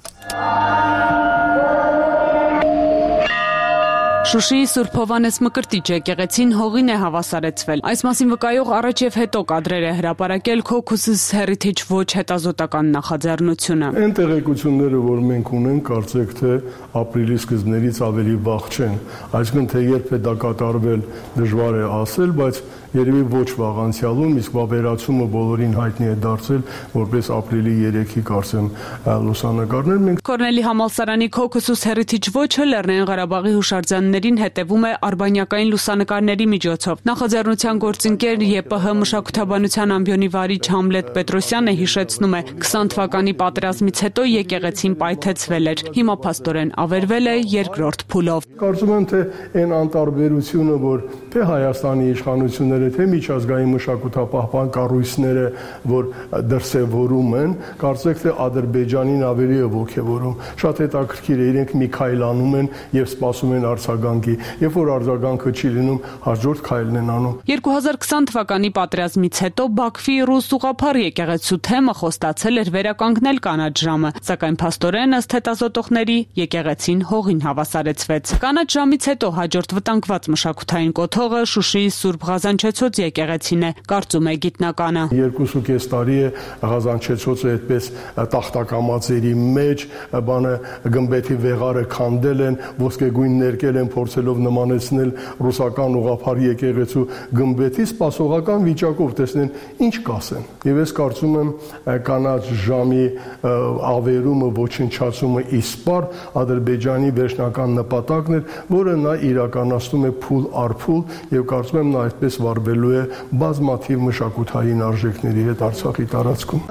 Շուշիի Սուրբ Հովհաննես Մկրտիչ եկեղեցին հողին է հավասարեցվել։ Այս մասին վկայող առաջ եւ հետո կադրեր է հրապարակել Caucasus Heritage Watch հետազոտական նախաձեռնությունը։ Այն տեղեկությունները, որ մենք ունենք, կարծեք թե ապրիլի սկզբներից ավելի վաղ չեն։ Այսինքն թե երբ է դա կատարվել, դժվար է ասել, բայց երևի ոչ վաղ անցյալում, իսկ վավերացումը բոլորին հայտնի է դարձել որպես ապրիլի երեքի կարծեմ լուսանկարներ։ Մենք Կորնելի համալսարանի Caucasus Heritage Watch-ը Լեռնային Ղարաբաղի հուշարձաններին հետևում է արբանյակային լուսանկարների միջոցով։ Նախաձեռնության գործընկեր ԵՊՀ մշակութաբանության ամբիոնի վարիչ Համլետ Պետրոսյանը հիշեցնում է, քսան թվականի պատերազմից հետո եկեղեցին պայթեցվել էր։ Հիմա փաստորեն ավերվել է երկրորդ փուլով։ Կարծում եմ, թե այն անտարբերությունը, որ թե Հայաստանի իշխանությունները, թե միջազգային մշակութապահպան կառույցները, որ դրսևորում են, կարծեք թե Ադրբեջանին ավելի է ոգևորում։ Շատ հետաքրքիր է, իրենք մի քայլ անում են եւ սպասում են արձագանքի։ Երբ որ արձագանքը չի լինում, հաջորդ քայլն են անում։ երկու հազար քսան թվականի պատերազմից հետո Բաքվի ռուս ուղղափառ եկեղեցու թեմը խոստացել էր վերականգնել կանաչ ժամը, սակայն փաստորեն ըստ հետազոտողների եկեղեցին հողին հավասարեցվեց։ Կանաչ ժամից հետո հաջորդ վտանգված մշակութային կոթողը Շուշիի Սուրբ Ղազանչեցոց եկեղեցին է, կարծում է գիտնականը։ Երկուսու կես տարի է Ղազանչեցոցը այդպես տախտակամածերի մեջ, բանը գմբեթի վեղարը քանդել են, ոսկեգույն ներկել են, փորձելով նմանեցնել ռուսական ուղղափառ եկեղեցու գմբեթի, սպասողական վիճակով տեսնեն ինչ կասեն։ Եվ ես կարծում եմ կանաչ ժամի ավերումը, ոչնչացումը իսպար Ադրբեջանի վերջնական նպատակն էր, որը նա իրականացնում է փուլ առ փուլ եւ կարծում եմ նա այդպես վարվելու է բազմաթիվ մշակութային արժեքների հետ Արցախի տարածքում։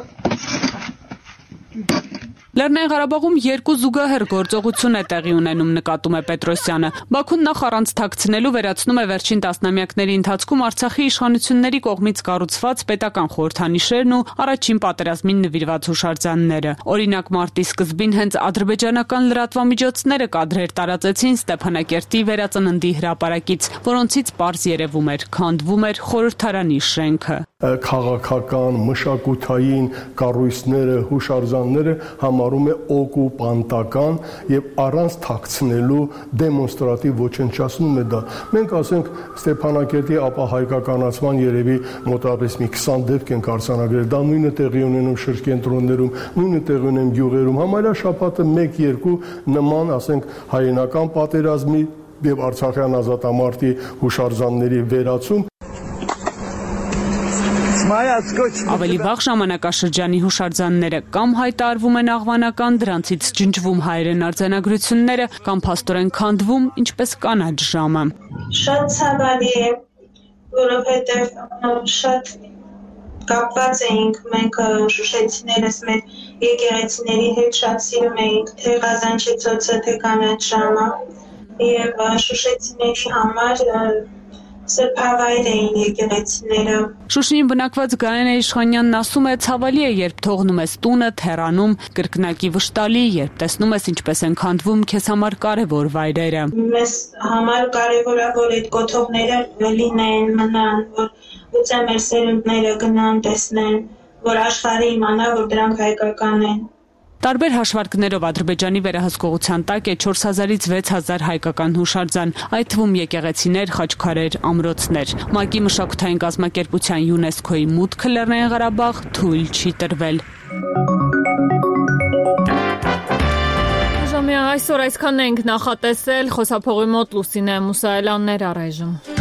Լեռնային Ղարաբաղում երկու զուգահեռ գործողություն է տեղի ունենում, նկատում է Պետրոսյանը։ Բաքուն նախ առանց թաքցնելու վերացնում է վերջին տասնամյակների ընթացքում Արցախի իշխանությունների կողմից կառուցված պետական խորհրդանիշերն ու առաջին պատերազմին նվիրված հուշարձանները։ Օրինակ, մարտի սկզբին հենց ադրբեջանական լրատվամիջոցները կադրեր տարածեցին Ստեփանակերտի վերածննդի հրապարակից, որոնցից պարզ երևում էր, քանդվում էր խորհրդարանի շենքը։ Քաղաքական, մշակութային կառույցները, հուշարձանները համարում է օկուպանտական եւ առանց թաքցնելու դեմոնստրատիվ ոչնչացնում է դա։ Մենք ասենք Ստեփանակերտի ապահայկականացման երևի մոտավորապես մի քսան դեպք են արձանագրել։ Դա նույնը տեղի ունենում շրջենտրոններում, նույնը տեղի ունենում գյուղերում։ Համարյա շաբաթը մեկ երկու նման, ասենք հայերենական պատերազմի եւ Արցախյան ազատամարտի հուշարձանների վերացում։ Ավելի վաղ ժամանակաշրջանի հուշարձանները կամ հայտարարվում են աղվանական, դրանցից ջնջվում հայերեն արձանագրությունները կամ փաստորեն քանդվում, ինչպես կանաչ ժամը։ Շատ ցավալի է, որովհետև շատ կապված էինք մենք շուշեցիներս մեր եկեղեցիների հետ, շատ սիրում էինք թե Ղազանչեցոցը, թե կանաչ ժամը եւ շուշեցիների համար սրբավայր էին եկեղեցիները։ Շուշիին բնակված Գայանե Իշխանյանն ասում է, ցավալի է, երբ թողնում ես տունը, թեռանում, կրկնակի վշտալի, երբ տեսնում ես ինչպես են քանդվում քեզ համար կարևոր վայրերը։ Մեզ համար կարևոր է, որ այդ կոթողները լինեն, մնան, որ ուծե մեր սերունդները գնան, տեսնեն, որ աշխարհը իմանա, որ դրանք հայկական են։ Տարբեր հաշվարկներով Ադրբեջանի վերահսկողության տակ է չորս հազարից վեց հազար հայկական հուշարձան, այդ թվում եկեղեցիներ, խաչքարեր, ամրոցներ։ ՄԱԿ-ի մշակութային կազմակերպության ՅՈՒՆԵՍԿՕ-ի մուտքը Լեռնային Ղարաբաղ թույլ չի տրվել։ Ժամի այսօր այսքանն ենք նախատեսել, խոսափողի մոտ Լուսինե Մուսայելյաններ առայժմ։